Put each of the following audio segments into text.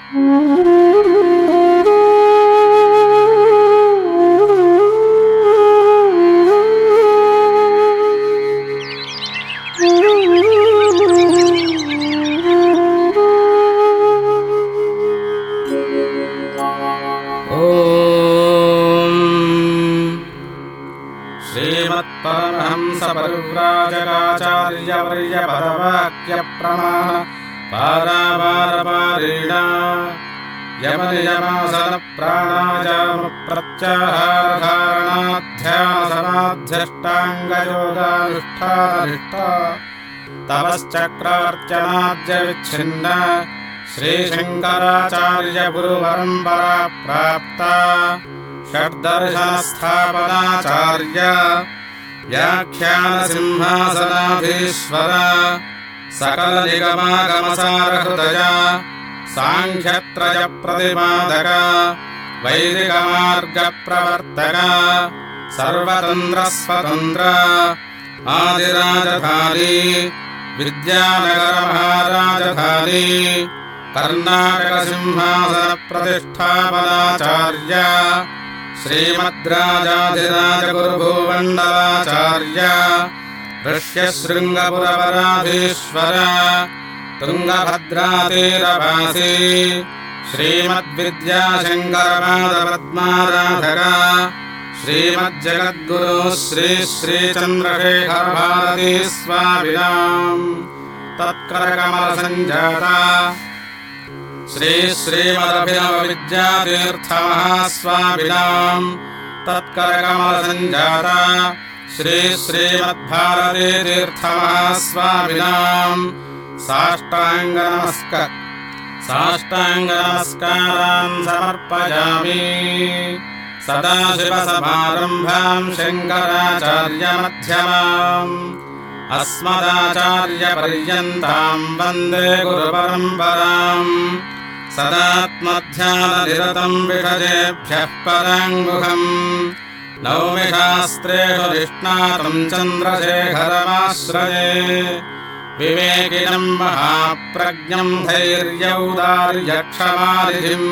श्रीमत्परमहंसपरिव्राजकाचार्यवर्यपदवाक्यप्रमाण पारावारपारेण यमनियमासनप्राणायामप्रत्याहारधारणाध्यानसमाध्यष्टाङ्गयोगानुष्ठाननिष्ठा तपश्चक्रवर्चनाद्यविच्छिन्न श्रीशङ्कराचार्यगुरुपरम्परा प्राप्ता षड्दर्शनस्थापनाचार्य व्याख्यानसिंहासनाधीश्वर सकलनिगमागमसारहृदय साङ्ख्यत्रयप्रतिपादक वैदिकमार्गप्रवर्तक सर्वतन्त्रस्वतन्त्र आदिराजधानी विद्यानगरमहाराजधानी कर्णाटकसिंहासनप्रतिष्ठापनाचार्य श्रीमद्राजाधिराजगुरुभूमण्डलाचार्य ऋष्यशृङ्गपुरपराधीश्वर तुङ्गभद्रातीरवासी श्रीमद्विद्याशङ्करपादपद्माराधक श्रीमज्जगद्गुरु श्री श्रीचन्द्रशेखरभारती स्वामिनां तत्करकमलसञ्जाता श्री श्रीमदभिनवविद्यातीर्थमहास्वामिनां तत्करकमलसञ्जाता श्री श्रीमद्भारतीतीर्थमहास्वामिनां साष्टाङ्गनमस्कारान् समर्पयामि। सदाशिवसमारम्भां शङ्कराचार्यमध्यमाम् अस्मदाचार्यपर्यन्तां वन्दे गुरुपरम्पराम् सदात्मध्याननिरतं विषजेभ्यः पराङ्मुखम् नौमि शास्त्रेषु निष्णातं चन्द्रशेखरमाश्रये विवेकिनं महाप्रज्ञं धैर्यौदार्यक्षमानिधिम्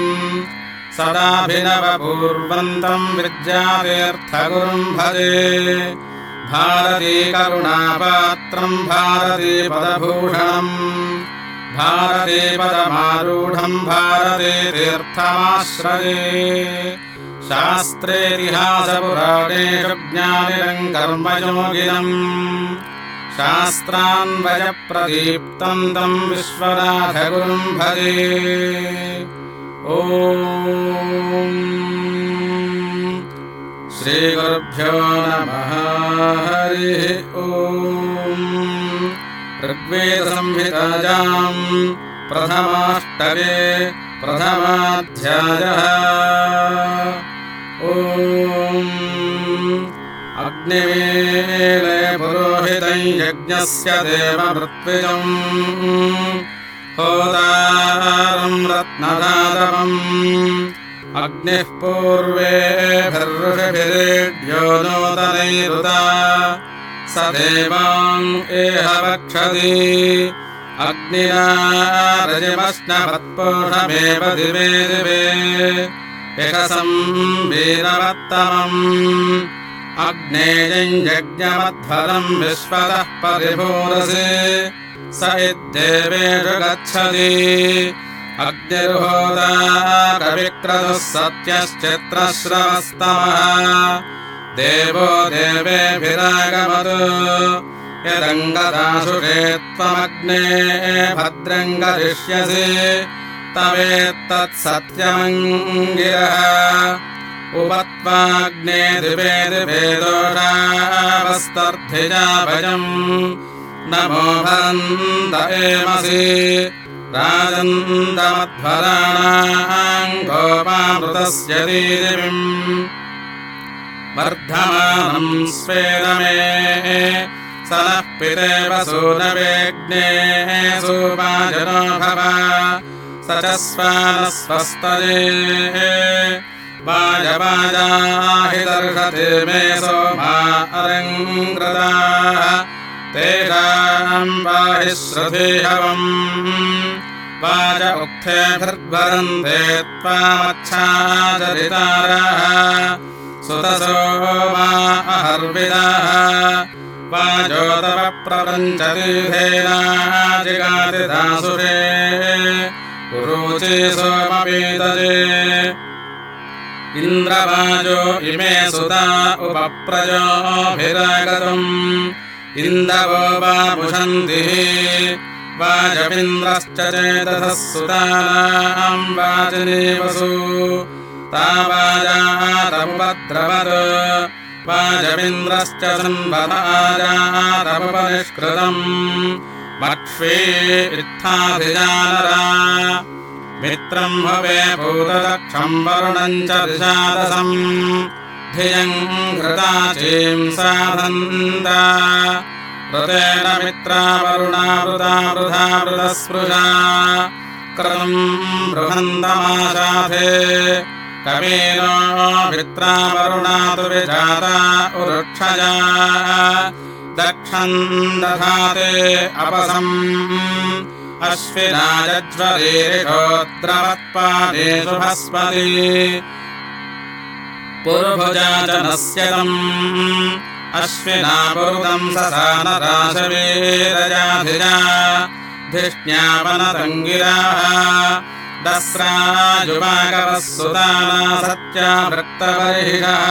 सदाभिनवपूर्वन्तं विद्यातीर्थगुरुं भजे भारतीकरुणापात्रं भारतीपदभूषणम् भारतीपदमारूढं भारतीतीर्थमाश्रये शास्त्रेतिहासपुराणेषु ज्ञानिनं कर्मयोगिनम् शास्त्रान्वयप्रदीप्तं तं विश्वनाथगुरुं भजे। ॐ श्रीगुरुभ्यो नमः। हरिः ॐ। ऋग्वेदसंहितायां प्रथमाष्टके प्रथमाध्यायः। ॐ अग्निमीळे पुरोहितं यज्ञस्य देवमृत्विजम् होतारं रत्नधातवम् अग्निः पूर्वेभिर्ऋषिभिरेड्यो नूतनैरुता स देवान् एह वक्षति अग्निना रजिमश्नवत्पोषमेव दिवे दिवे यशसं वीरवत्तमम् अग्नेयं यज्ञमध्वरं विश्वतः परिभूरसि स इद्देवेषु गच्छति अग्निर्होता कविक्रतुः सत्यश्चित्रश्रवस्तमः देवो देवेभिरागमतु यदङ्गदाशुषे त्वमग्ने भद्रं करिष्यसि तवेत्तत्सत्यमङ्गिरः उपत्वाग्ने दिवे दिवे दोषावस्तर्थिजा भजम् नमो भरन्त एमसि राजन्तमध्वराणां गोपामृतस्य दीदिविम् वर्धमानं स्वेदमे स नः पितेव सूनवेग्ने सोपाजनो भव स च स्वानस्वस्तये वाजवाजाहि दर्शते मे सोमा अरङ्कृताः तेषां पाहि श्रुतिहवम् वाज उक्थेभिर्वरन्ते त्वामच्छाचरितारः सुतसो वा अहर्विदाः वाजोतव प्रपञ्चतीर्थेनाजिगाति दासुरे कुरुचि सोमपीतजे इन्द्रवाजो इमे सुता उपप्रजोभिरागतम् इन्दवो वापुषन्ति वाजमिन्द्रश्च चेतसः सुतानाम् वाजिनीवसु तावाजातमुपद्रवत् वाजमिन्द्रश्च संवताजातमुपनिष्कृतम् मक्ष्वे इत्थाधिजानरा मित्रम् भवे भूतदक्षम् वरुणम् च दिशादसम् धियम् घृताचीम् साधन्ता ऋतेन मित्रा वरुणा वृथा वृथा वृतस्पृशा क्रतुम् बृहन्तमाशाथे कवीनो मित्रा वरुणा तु विजाता उरुक्षजा दक्षम् दधाते अपसम् अश्विना जज्वरीरिषोद्रवत्पादेषु भस्पति पुरुभुजा च नस्यतम् अश्विना पुरुदम् ससानराशवीरजाधिजा धिष्ण्यापनतङ्गिराः दस्राजुवागवः सुताना सत्या भृक्तबर्हिषः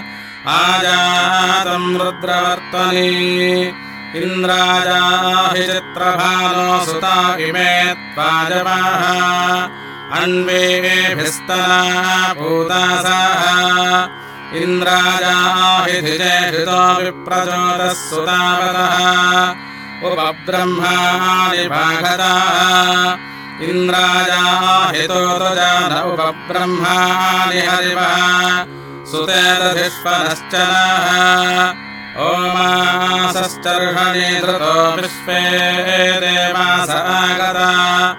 आजातम् रुद्रवर्त्मनि इन्द्राजाहि चित्रभानो सुता इमे त्वाजमाः अन्वेभिस्तना भूतासाः इन्द्राजाहि धिजेषितो विप्रचोदः सुतावतः उपब्रह्माणि भागताः इन्द्राजाहि तोतजान उपब्रह्माणि हरिवः सुतेदधिष्वनश्च नः ओमासश्चर्षणि धृतो विश्वे देवास आगता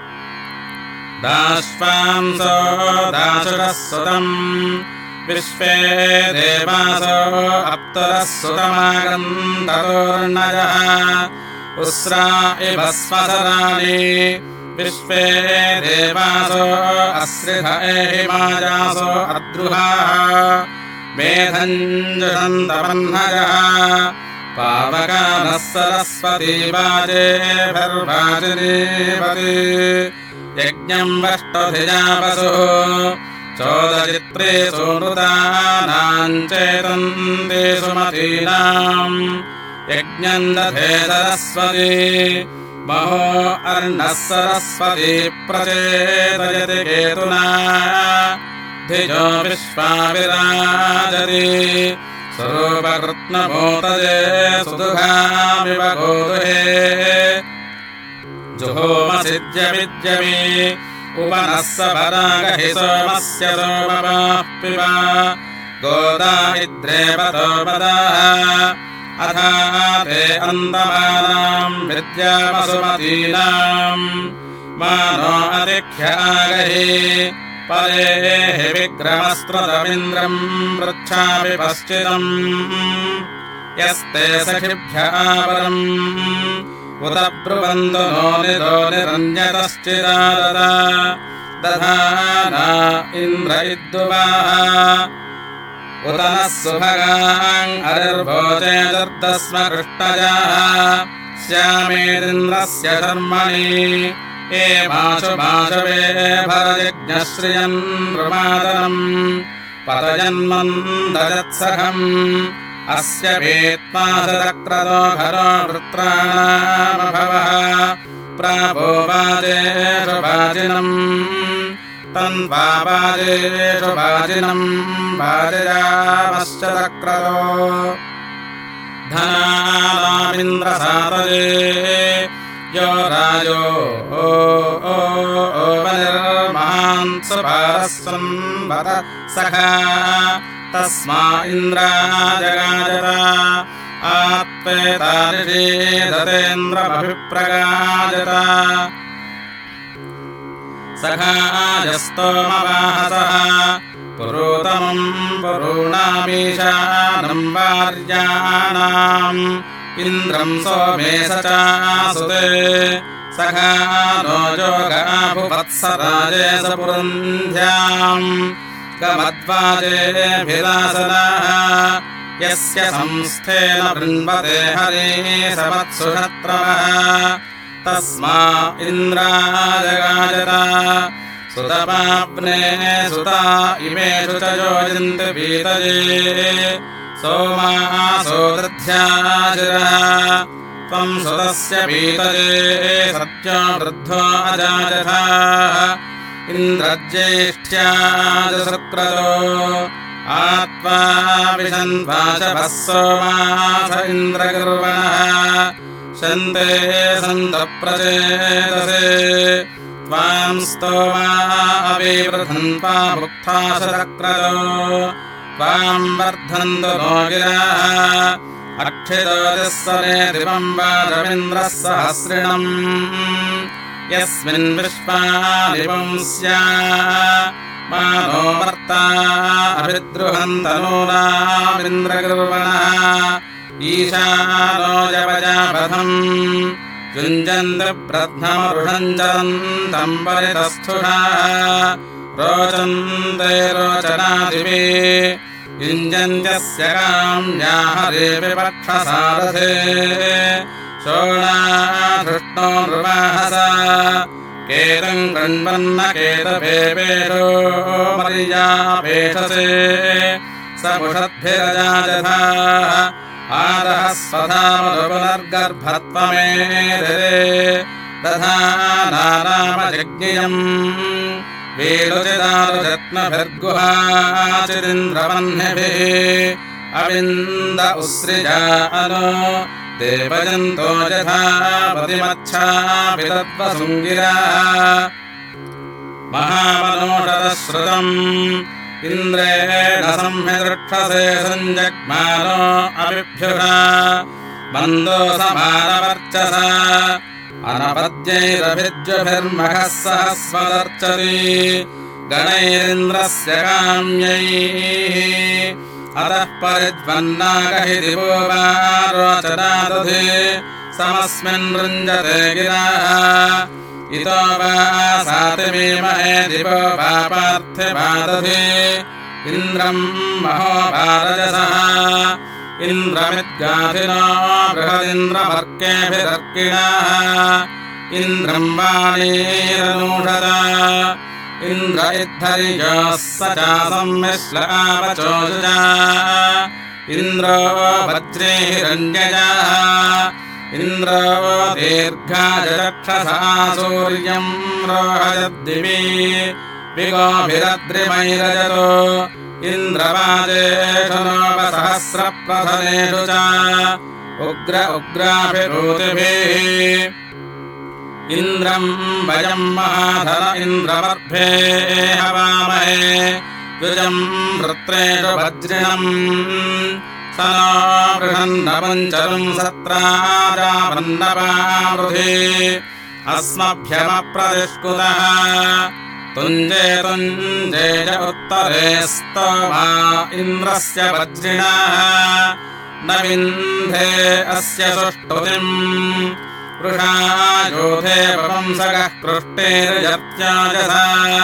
दाश्वांसो दाशुरः सुतम् विश्वे देवासो अप्तरः सुतमागन्ततोर्णजः उस्रा इव स्वसराणि विश्वे देवासो अस्रिध एहिमाजासो अद्रुहाः मेधञ्जुषन्तपह्नजः पावकानः सरस्वती वाजेभिर्वाजिनीपति यज्ञम् वष्टधिजापसुः चोदचित्रे सुनृतानाम् चेतन्ते सुमतीनाम् यज्ञम् दधे सरस्वती महो अर्णः सरस्वती प्रचेतयति केतुना धिजो विश्वाविराजति स्वरूपकृत्नमोतजे सुदुघामिव गोदुहे जुहोमसिद्यविद्यमे उपनः सपरागहि सोमस्य सोमपाः पिबा गोदाहिद्रेवतोपदाः अथा ते अन्तमानाम् विद्यावसुमतीनाम् मानो अतिख्य आगहि परेः विग्रहस्त्रतमिन्द्रम् वृच्छापि पश्चिदम् यस्ते सखिभ्य आवरम् उत ब्रुवन्तु नो निधो निरञ्जतश्चिदाददा दधाना इन्द्र इद्दुवाः उत नः सुभगाम् अरिर्भोजे दुर्दस्म कृष्टजाः स्यामेदिन्द्रस्य शर्मणि एमाशु माशवे भरयज्ञश्रियम् नृमादनम् पतजन्मन्दजत्सखम् अस्य वेत्मासदक्रतो घरो वृत्राणामभवः प्रापो वाजेषु वाजिनम् तन्वाजेषु वाजिनम् वाजयामश्च तक्रतो धनानामिन्द्रसातये यो राजो वनिर्महान् सुपारस्वन्वत सखा तस्मा इन्द्राजगाजत आत्पेतानिषेधतेन्द्रमभिप्रगाजत सखाजस्तोमवाहसः पुरोतमम् पुरूणामीशानम् वार्याणाम् इन्द्रम् सोमे स चासुते सखा नो योगाभुवत्सराजे सपुरन्ध्याम् गमद्वाजेभिलासनाः यस्य संस्थेन बृण्वते हरे सवत्सुषत्रवः तस्मा इन्द्राजगाजत सुतपाप्ने सुता इमेषु च योजन्ति पीतये सोमासो दध्याशिरः त्वम् सुतस्य पीतये सत्यो वृद्धो अजाजथाः इन्द्रज्येष्ठ्याजसुक्रतो आत्वा विशन्वाशभः सोमास इन्द्रगर्वणः शन्ते सन्तप्रचेतसे त्वाम् स्तोमा अविवृधन्त्वा भुक्ताशक्रतो त्वाम् वर्धन्तु नो गिराः अक्षितो तिस्सरे दिवम् वाजमिन्द्रः सहस्रिणम् यस्मिन् विश्वानि पुंस्या मानो वर्ता अभिद्रुहन्तनूनामिन्द्रगर्वणः ईशानो जवजापथम् युञ्जन्ति ब्रह्ममरुषञ्जरन्तम् परितस्थुषाः रोचन्ते रोचनादिवे युञ्जन्त्यस्य काम्या हरे विपक्षसारथे शोणाधृष्णो नृवाहसा केतम् गृण्वन्न केतभेपेषो मर्यापेषसे समुषद्भिरजाजथाः आदः स्वधामधुपुनर्गर्भत्वमेधरे दधानानामजज्ञियम् वेलुचिदारुजत्नभिर्गुहाचिरिन्द्रवह्निभिः अविन्द उस्रिजा अनो देवजन्तो यथा प्रतिमच्छाभितत्वसुङ्गिराः महामनोषदश्रुतम् इन्द्रेण संहिदृक्षसे सञ्जग्मानो अभिभ्युषा मन्दो समानवर्चसा अनपद्यैरभिज्वभिर्मखः सहस्वदर्चति गणैरिन्द्रस्य काम्यैः अतः परिध्वन्नागहि दिवो वा रोचनादधि समस्मिन् रुञ्जते गिराः इतो वा सातिमीमहे दिवो वा पार्थिवादधि इन्द्रम् महोभारजसः इन्द्रमिद्गाधिनो बृहदिन्द्रमर्केभिरर्किणाः इन्द्रम् वाणीरनूषत इन्द्र इद्धरिजोः स चासम्मिश्लावचोजुजा इन्द्रो वज्रैरण्यजाः इन्द्रो दीर्घाजरक्षसा सूर्यम् रोहयद्दिवि विगोभिरद्रिमैरजतो इन्द्रवाजेषु नोपसहस्रप्रथनेषु च उग्र उग्राभिभूतिभिः इन्द्रम् वयम् महाधर इन्द्रवर्भे हवामहे द्विजम् वृत्रेषु वज्रिणम् स नो बृहन्नपञ्चलम् सत्राजावन्नपावृधि अस्मभ्यमप्रतिष्कुतः तुञ्जे तुञ्जे च उत्तरे स्तोमा इन्द्रस्य वज्रिणः न विन्धे अस्य सुष्ठुतिम् वृषा योधे वपुंसकः कृष्टेर्यर्त्याजसा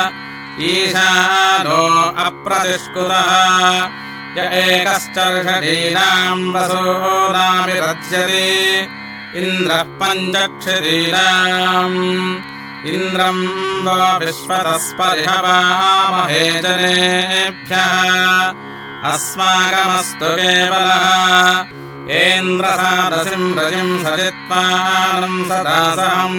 ईशानो अप्रतिष्कुतः य एकश्चर्षडीनाम् वसूनामिरज्यति इन्द्रः पञ्चक्षिरीणाम् इन्द्रम् वो विश्वतस्परिहवामहे जनेभ्यः अस्माकमस्तु केवलः एन्द्रसादसिम् रजिम् सजित्वानम् सदासहम्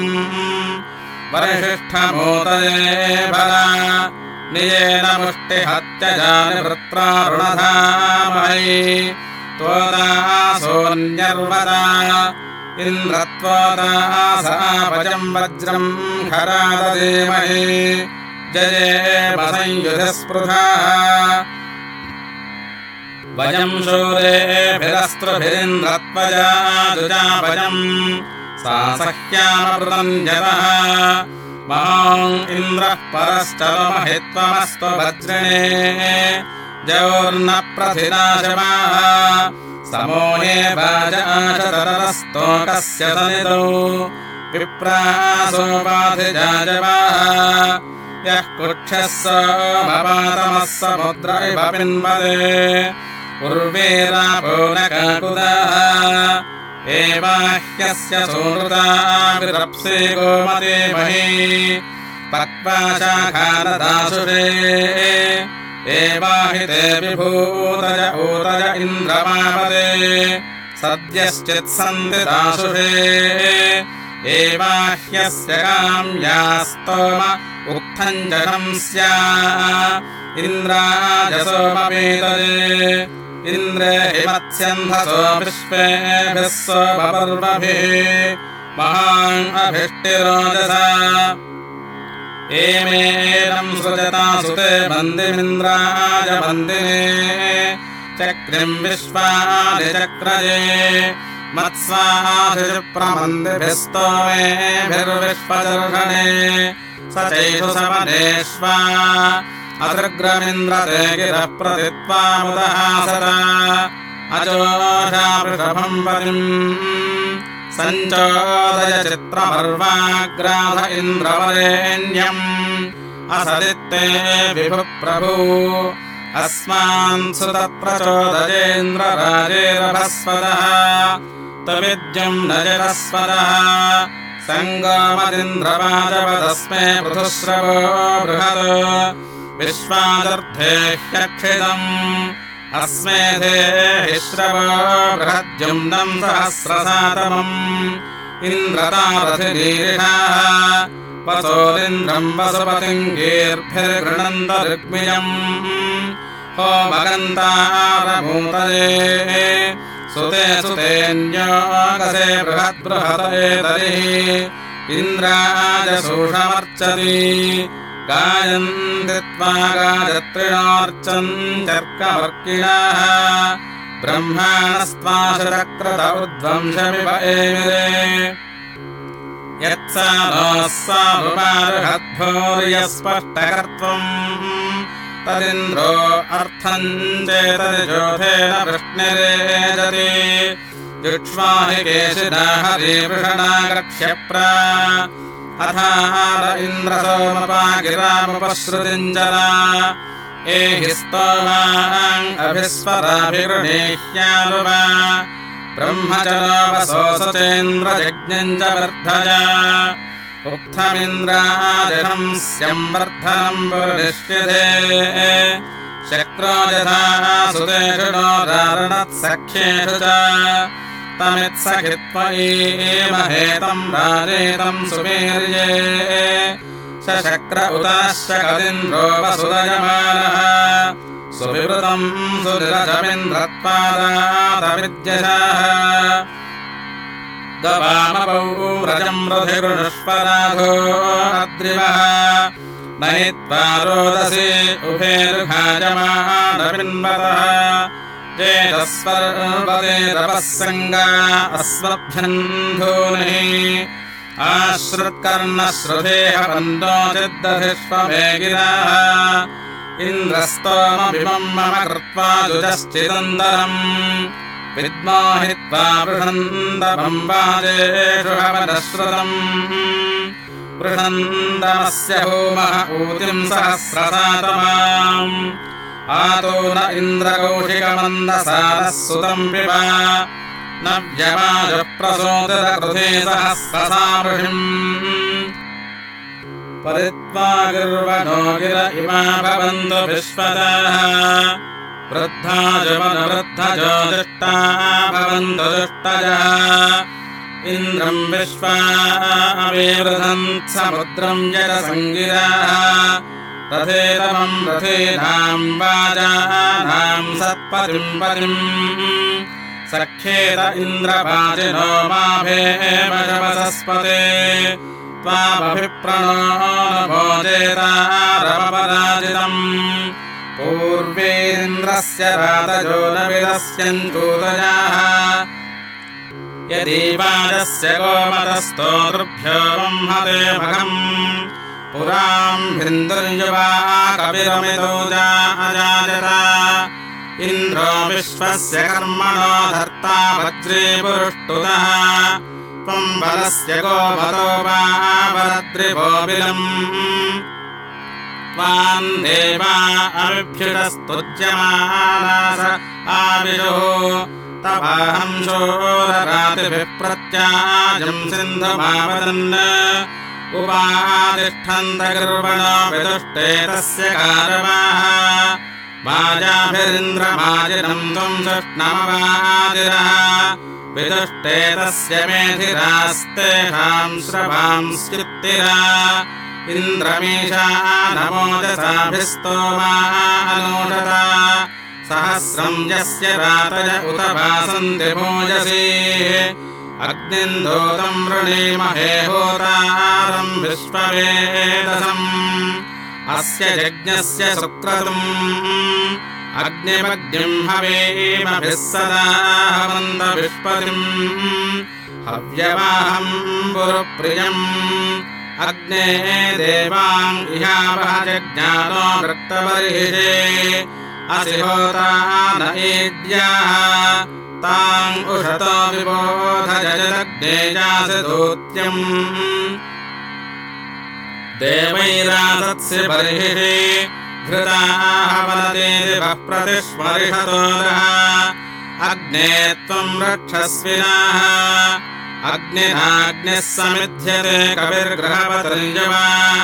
वरिष्ठमूतये बला निजेन मुष्टिहत्यजानि वृत्रारुणधामहि त्वोदासोऽन्यर्वदा इन्द्रत्वोदासापजम् वज्रम् खरादधीमहि जयेमसंयुधस्पृधाः वयम् शूरेभिरस्त्रुभिरिन्द्रत्वजा जुजापजम् सा सह्यामपृतम् जतः माम् इन्द्रः परश्चलमहित्वमस्तु वज्रिणे जयोर्न प्रथिनाशमाः समोहे वाजाशतरस्तोकस्य सनितौ विप्रासोपाधिजाजवाः यः कुक्षः सोमपातमः समुद्र इव पिन्वते उर्वेरापो न काकुदाः एवाह्यस्य सूनृता विरप्से गोमते मही पक्वा शाखानदासुषे एवाहिते विभूतज ऊतज इन्द्रमापते सद्यश्चित्सन्ति दासुषे एवाह्यस्य काम्यास्तोम उक्थम् च शंस्या इन्द्राजसोमपेतजे इन्द्रे हिमत्स्यन्धसो विश्वेभिः सोमपर्वभिः महान् अभिष्टिरोजसा एमेनम् सृजता सुते बन्दिमिन्द्राय बन्दिने चक्रिम् विश्वादिचक्रजे मत्स्वाधिप्रमन्दिभिस्तोमेभिर्विश्वचर्षणे स चैषु समनेष्वा अदृग्रमिन्द्रते गिरः प्रतित्वामुदहासता अजोषा वृषभम् पतिम् सञ्चोदय चित्रमर्वाग्राध इन्द्रवरेण्यम् असदित्ते विभुः प्रभु अस्मान् सुतप्रचोदयेन्द्रराजेरभस्वदः तविद्यम् न जरस्वदः सङ्गमदिन्द्रवाजवदस्मे पृथुश्रवो बृहत् विश्वादर्थे ह्यक्षितम् अस्मेधेहि श्रवो बृहद्युम्नम् सहस्रसातमम् इन्द्रतारथिनीरिषाः वसोरिन्द्रम् वसुपतिम् गीर्भिर्गृणन्त ऋग्मियम् होमगन्तारभूतये सुते सुतेऽन्योगसे बृहद्बृहतयेतरिः इन्द्राजसूषमर्चति गायन्ति त्वा गायत्रिणोऽर्चन् चर्कवर्किणाः ब्रह्माणस्त्वाशुरकृत ऊर्ध्वंशमिव एमिरे यत्सा नोः साधुमारुहद्भूर्यस्पष्टकर्त्वम् तदिन्द्रो अर्थम् चेतरिजोधेन वृष्णिरेजति जुक्ष्वाहि केशिना हरिवृषणागक्ष्यप्रा अथार इन्द्रसोमपा गिरामुपश्रुतिम् जला एहि स्तोमान् अभिस्वराभिगृणीह्यानुवा ब्रह्मचरोपसोऽसुचेन्द्रयज्ञम् च वर्धया उक्थमिन्द्रादिहम् स्यंवर्धनम् पुरुनिष्यते शक्रो यथा सुतेषु नो दारुणत्सख्येषु च तमित्सखित्वयेमहेतम् राजेतम् सुवीर्ये शक्र उताश्चकदिन्द्रो वसुदयमानः सुविवृतम् सुनिरजमिन्द्रत्वादातविद्यशाः गवामपौरजम् रुधिगृणुष्पराधो अद्रिवः नयित्वा रोदसी उभेरुघाजमानपिन्वतः जेतस्पर्वते तपः सङ्गा अस्मभ्यन्धूनिः आश्रुत्कर्णश्रुधेह पन्दोचिद्दधिष्वमे गिराः इन्द्रस्तोमभिमम् मम कृत्वा जुजश्चिदन्तरम् विद्मोहित्वा वृषन्दमम् वाजेषु हवनश्रुतम् वृषन्दमस्य होमः ऊतिम् सहस्रसातमाम् आतो न इन्द्रकौशिकमन्दसारः सुतम् पिबा न व्यमाजः प्रसोदितकृते सहस्रसामृषिम् परित्वा गिर्वणो गिर इमा भवन्तु विश्वदाः वृद्धा जवनवृद्धजो दुष्टा भवन्तु दुष्टजः इन्द्रम् विश्वा अविवृधन् समुद्रम् जलसङ्गिराः रथेतमम् रथेनाम् वाजानाम् सत्पतिम् पतिम् सख्येत इन्द्रवाजिनो माभेमशवसस्पते त्वामभिप्रणो नभोजेतारमपराजितम् पूर्वेन्द्रस्य रातजो न विदस्यञ्चूतजाः यदीवाजस्य गोमतस्तोतृभ्यो ब्रह्मते मघम् पुराम् भिन्दुर्युवा कविरमितो अजाजत इन्द्रो विश्वस्य कर्मणो धर्ता वज्रे पुरुष्टुतः त्वम् बलस्य गोमतो वा वरद्रिवोबिलम् त्वाम् देवा अभिभ्युतस्तुज्यमानास आविशुः तवाहं शूररातिभिः प्रत्याजम् सिन्धुमावदन् उपातिष्ठन्त गर्वणो विदुष्टे तस्य कारवाः वाजाभिरिन्द्रमाजिनम् त्वम् सुष्णमवादिरः विदुष्टे तस्य मेधिरास्तेषाम् श्रवांस्युत्तिरा इन्द्रमीशानमोजसाभिस्तोमानोषता सहस्रम् यस्य रातय उत भासन्ति मोजसी अग्निन्दोतम् वृणीमहे होतारम् विश्ववेदसम् अस्य यज्ञस्य सुक्रतुम् अग्निमग्निम् हवेमभिः सदा हवन्त विश्वतिम् हव्यवाहम् पुरुप्रियम् अग्ने देवाम् इहावह जज्ञानो वृत्तबर्हिषे असि होता न एद्याः ताम् उषतो विबोध जजदग्नेजासि दूत्यम् देवैरासत्सि बर्हिषि घृताः वदते दिवः प्रतिस्मरिषतोरः अग्ने त्वम् रक्षस्विनाः अग्निनाग्निः समिध्यते कविर्गृहपतिर्यवा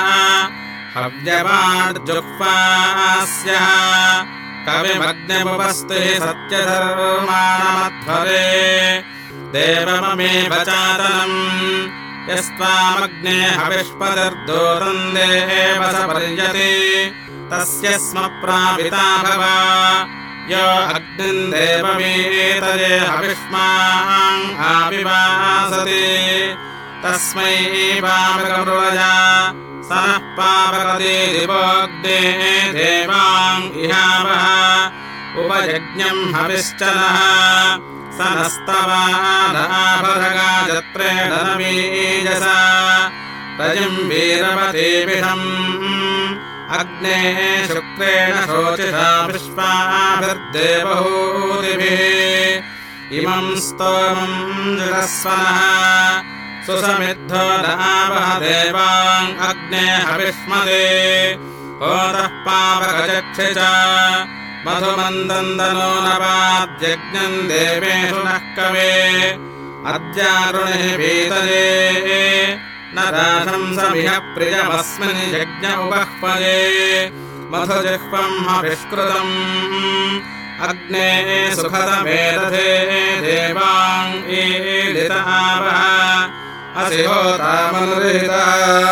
हव्यवाड्जुह्वास्यः कविमग्निमुपस्तिः सत्यधर्माणमध्वरे देवममेव चातनम् यस्त्वामग्ने हविष्पतिर्दूतम् देवस पर्यते तस्य स्म प्रापिता भव यो अग्निम् देवमेतये हविष्माम् आविवासते तस्मै वामृगमृळजा स नः पावकते दिवोऽग्ने देवाम् इहावः उपयज्ञम् हविश्चनः स नस्तवानाभरगाजत्रेण नवीजसा रजिम् वीरवतीभिषम् अग्ने शुक्रेण शोचिषा विश्वाभिर्देवहूतिभिः इमम् स्तोमम् जुषस्वनः सुसमिद्धो नावह देवाम् अग्ने हविष्मते होतः पावकचक्षि च मधुमन्दन्दनो नवाद्यज्ञम् देवेषु नः कवे अद्यारुणिः भीतये न राशंसमिह प्रियमस्मिन् यज्ञ उपह्वये मधुजिह्वम् हविष्कृतम् अग्ने सुखदमेदधे देवाम् ईलितावः असि होतामनुरिहितः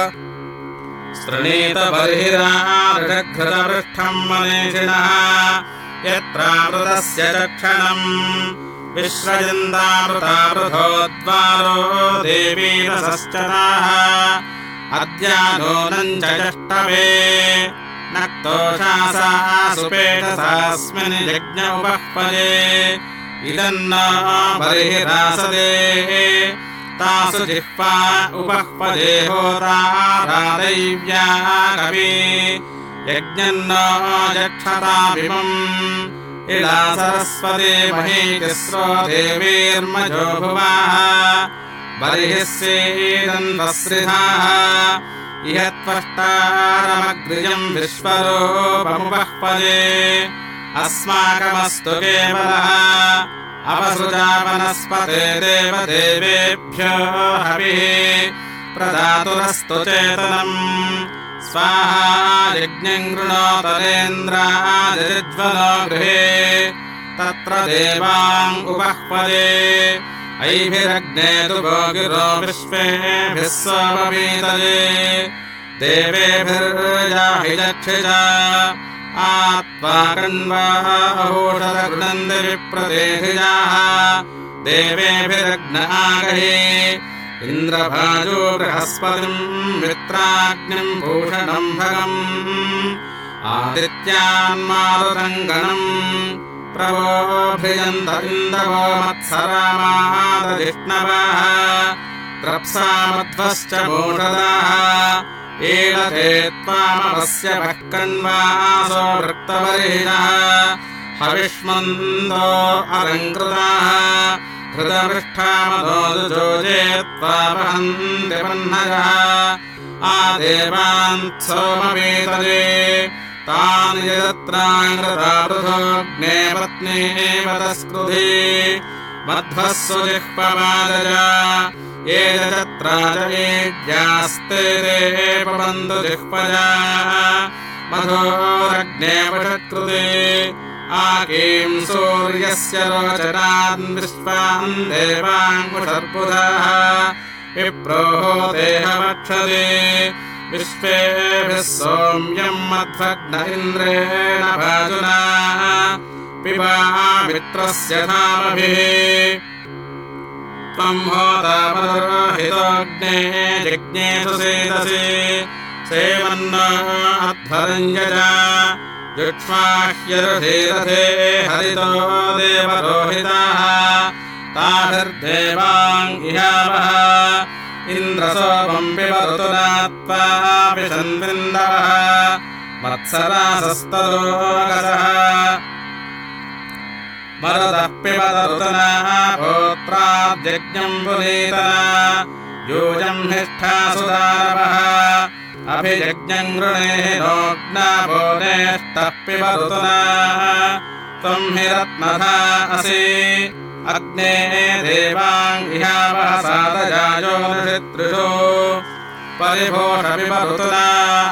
शृणीत बर्हिराऋषघृतपृष्ठम् मनीषिणः यत्रामृतस्य चक्षणम् विश्रजन्तामृतामृतोद्वारो देवीरसश्चताः अद्यानूनम् च यष्टवे नक्तोषासा सुपेटसास्मिन् यज्ञ उपह्वये इदम् न बर्हिरासदे तासु जिह्वा उपह्वये होतारादैव्या कवि यज्ञम् न यक्षताभिमम् इळा सरस्वती महीतिस्रो देवीर्मजो भुवाः बर्हिः सीदन्वस्रिधाः इह त्वष्टारमग्रियम् विश्वरूपमुपह्वये अस्माकमस्तु केवलः अपसृजा वनस्पते देवदेवेभ्यो हविः प्रदातुरस्तु चेतनम् स्वाहा यज्ञम् गृणोतरेन्द्रादिज्वलो गृहे तत्र देवाम् उपह्वये ऐभिरग्ने तु भोगिरो विश्वेभिः सोमवीतये देवेभिर्याहि चक्षिषा आत्वा कण्वाहोषध गृणन्ति विप्रदेहिजाः देवेभिरग्न आगहि इन्द्रभाजो बृहस्पतिम् मित्राग्निम् भूषणम् भगम् आदित्यान्मारुतङ्गणम् प्रवोभ्रियन्त इन्दवो मत्सरामादजिष्णवः त्रप्सामध्वश्च मोषदाः ईळते त्वामवस्य वः कण्वासो वृत्तवर्हिणः हविष्मन्दो अलङ्कृताः धृतपृष्ठामदोजुजोजे त्वा वहन्ति वह्नयः आदेवान् सोमवेतजे तानि यजत्राङ्गता पृथोऽग्ने पत्नीव तस्कृधि मध्वः सुजिह्ववादज ये यजत्राजयेज्यास्ते ते पवन्तु जिह्वजा मधोरग्ने वषत्कृते आकीं सूर्यस्य रोचनान् विश्वान् देवाङ्कुशर्बुधः विप्रोः देहवक्षते विश्वेभिः सोम्यं मध्वग्न इन्द्रेण भाजुना पिबा मित्रस्य धामभिः त्वं होतामरुहितोऽग्ने यज्ञेषु सेदसि सेवन्न अध्वरञ्जजा जुक्ष्वाह्यरुषीरथे हरितो देवरोहिताः ताभिर्देवाङ्गिहावः इन्द्रसोमं पिबऋतुना त्वा विशन्विन्दवः मत्सरासस्तदोगसः मरुतः पिबत ऋतुना गोत्राद्यज्ञं पुनीतना यूयं हिष्ठासु दानवः अभियज्ञं गृणेः नोग्नाभोनेष्टः पिबऋतुना त्वं हि रत्नधा असि अग्ने देवाङ्गिहावः सातजायो नृषितृषु परिभोष पिबऋतुना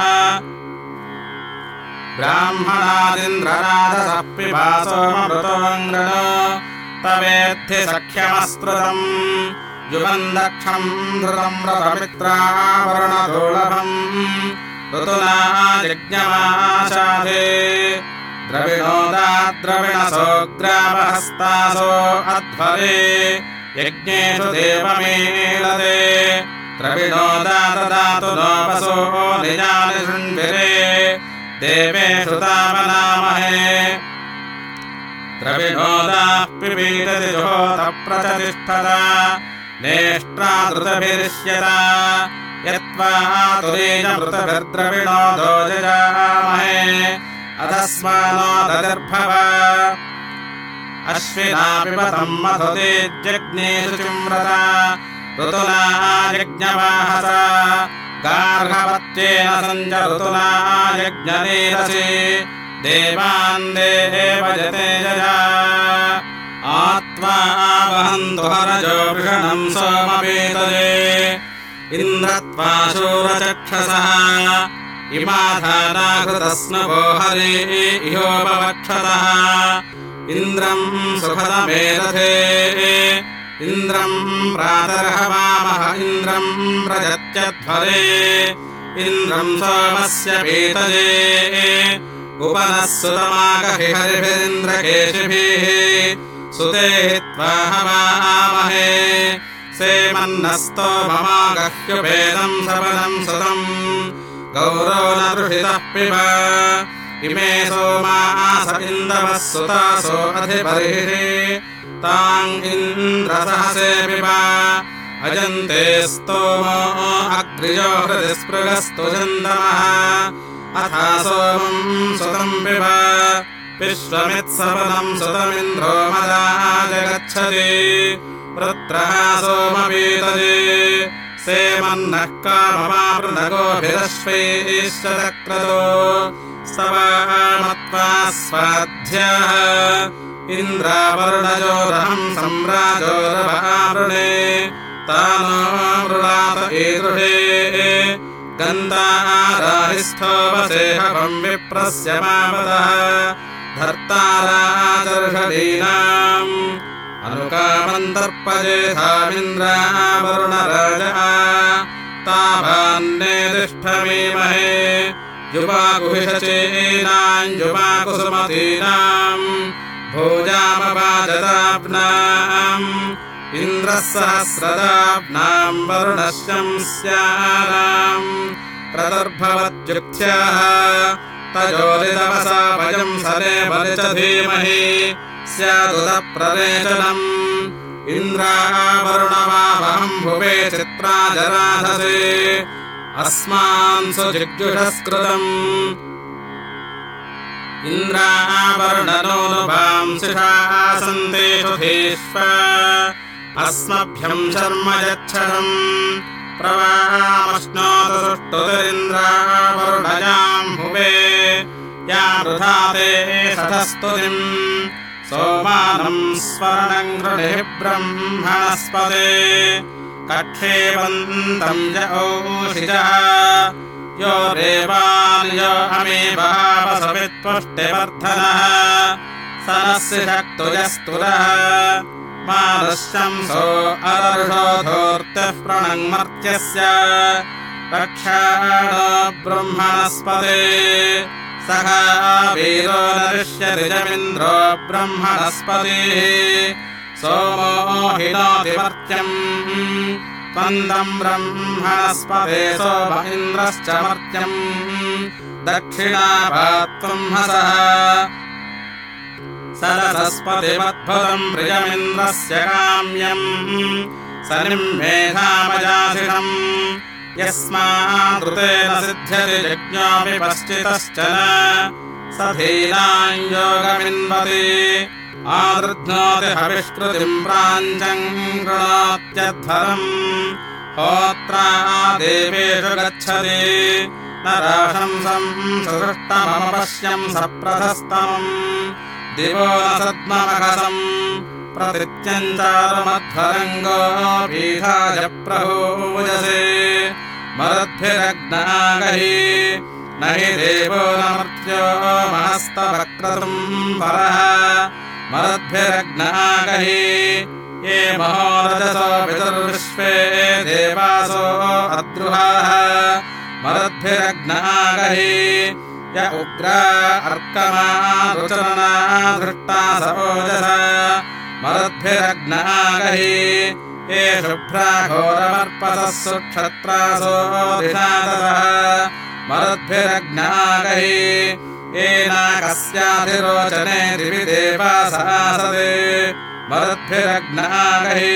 ब्राह्मणादिन्द्रनाथसः पिबा सोममृतोऽङ्गण तवेद्धि सख्यमस्त्रुतम् युवम् दक्षम् धृतम् रथमित्रावरुणदुर्लभम् ऋतुना यज्ञमाशाधे द्रविणोदाद्रविणसो ग्रामहस्तासो अध्वरे यज्ञेषु देवमेलते द्रविणोदा ददातु नोपसो निजानि शृण्विरे देवेषु तावनामहे द्रविणोदाः पिबीदति जुहोतप्रचतिष्ठता नेष्ट्रादृतभिरिष्यता यत्त्वा तुरीजमृतभिर्द्रविणोदो जजामहे अधस्मानो दतिर्भव अश्विना पिबतं मधुतेज्जग्नेषु चिम्रता ऋतुना यज्ञवाहसा गार्हवत्येन सञ्च ऋतुना यज्ञनीरसि देवान् देवजते जया आत्वा वहन्तु हरजो वृषणं सोमवेतजे इन्द्रत्वा शूरचक्षसः इमाधानाकृतस्नभो हरे इहोपवक्षतः इन्द्रं सुखदमेरथे इन्द्रं प्रातर्हवामः इन्द्रं व्रजत्यध्वरे इन्द्रं सोमस्य पीतजे उपनः सुतमागहि हरिभिरिन्द्रकेशिभिः सुते त्वा हवामहे सेमन्नस्तोममागह्युपेदं सपदं सुतम् गौरो न तृषितः पिब इमे सोमास इन्दवः सुतासो अधिपरिहि ताम् इन्द्रसहसे पिब अजन्ते स्तोमो अग्रियो हृदि स्पृगस्तु चन्दमः अथा सोमम् सुतम् पिब विश्वमित्सपदम् सुतमिन्द्रो मदाजगच्छति वृत्रः सोमवीतजे सेमन्नः काममापृणगोभिरश्वैश्चक्रतो स्तवामत्वा स्वाध्याः इन्द्रावरुणजोरहं सम्राजोरभावृणे तानो मृणात ईदृढे गन्ताराहिस्थो वसेहवं विप्रस्य मापदः धर्ताराचर्षदीनाम् अनुकामन्तर्पजेथामिन्द्रावरुणराजा ताभान्नेतिष्ठमीमहे युवाकुहिषचीनाम् युवाकुसुमतीनाम् भोजामवाजदाब्नाम् इन्द्रः सहस्रदाब्नाम् वरुणः शंस्यानाम् प्रदर्भवत्युक्थ्याः तजोरिदवसा वयम् सने बलि च धीमहि स्यादुदप्ररेचनम् इन्द्रावरुणमावहम् भुवे चित्राजराधसे अस्मान् सुजिग्युषस्कृतम् इन्द्रावरुणनोऽनुभांसिषा सन्तेषु धीष्व अस्मभ्यम् शर्म यच्छम् प्रवामश्नोतु सुष्टुतिरिन्द्रावरुणजाम् हुवे या वृथा ते सतस्तुतिम् सोमानम् स्वर्णम् गृणिः ब्रह्मणस्पते कक्षेवन्तम् य ओषिजः यो रेवान् यो अमीवापसवित्पुष्टिवर्धनः सरस्य शक्तुजस्तुरः मादशंसो अदर्शो धूर्तिः प्रणङ्मर्त्यस्य रक्षाणो ब्रह्मणस्पते सह वीरो नरिष्यति जमिन्द्रो ब्रह्मणस्पतिः सोमो हिनोति मर्त्यम् त्वन्दम् ब्रह्मणस्पते सोम इन्द्रश्च मर्त्यम् दक्षिणाभात्त्वम् हसः सरस्पतिमद्भुतम् प्रियमिन्द्रस्य काम्यम् सनिम्मेधामजासिषम् यस्मादृतेन सिद्ध्यति यज्ञोऽपि पश्चितश्च न स धीनाम् योगमिन्वति आदृध्नोति हविष्कृतिम् प्राञ्चम् कृणोत्यध्वरम् होत्रा देवेषु गच्छति न राशंसम् सुदृष्टमपश्यम् सप्रथस्तमम् दिवो न सद्ममखसम् प्रतित्यञ्चारुमध्वरङ्गो पीठाय प्रभूयसे मरुद्भिरग्नागहि न हि देवो न मर्त्यो महस्तवक्रतुम् परः मरुद्भिरग्नागहि ये महोरजसो पितुर्विश्वे देवासो अद्रुहाः मरुद्भिरग्नागहि य उग्रा अर्कमा रुचना धृष्टा स ओजसा मरुद्भिरग्नागहि ये शुभ्रा घोरमर्पसः सुक्षत्रासो दिशादसः मरुद्भिरग्नागहि ये नाकस्याधिरोचने दिवि देवासासते मरुद्भिरग्नागहि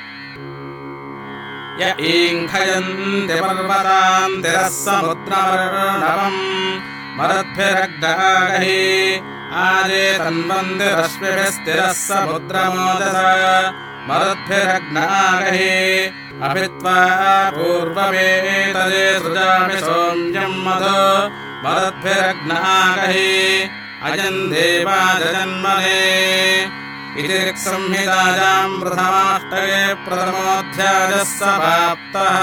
य ईङ्खयन्ति पर्वतान्तिरः समुद्रमर्णवम् मरुद्भिरग्नागहि आजे तन्वन्ति रश्मिभिस्तिरः समुद्रमोजसा मरुद्भिरग्नागहि अभित्वा पूर्वमेतजे सृजामि सोम्यम् मधु मरुद्भिरग्नागहि अयम् देवाजन्मने इति ऋक्संहितायाम् प्रथमाष्टके प्रथमोऽध्यायः समाप्तः।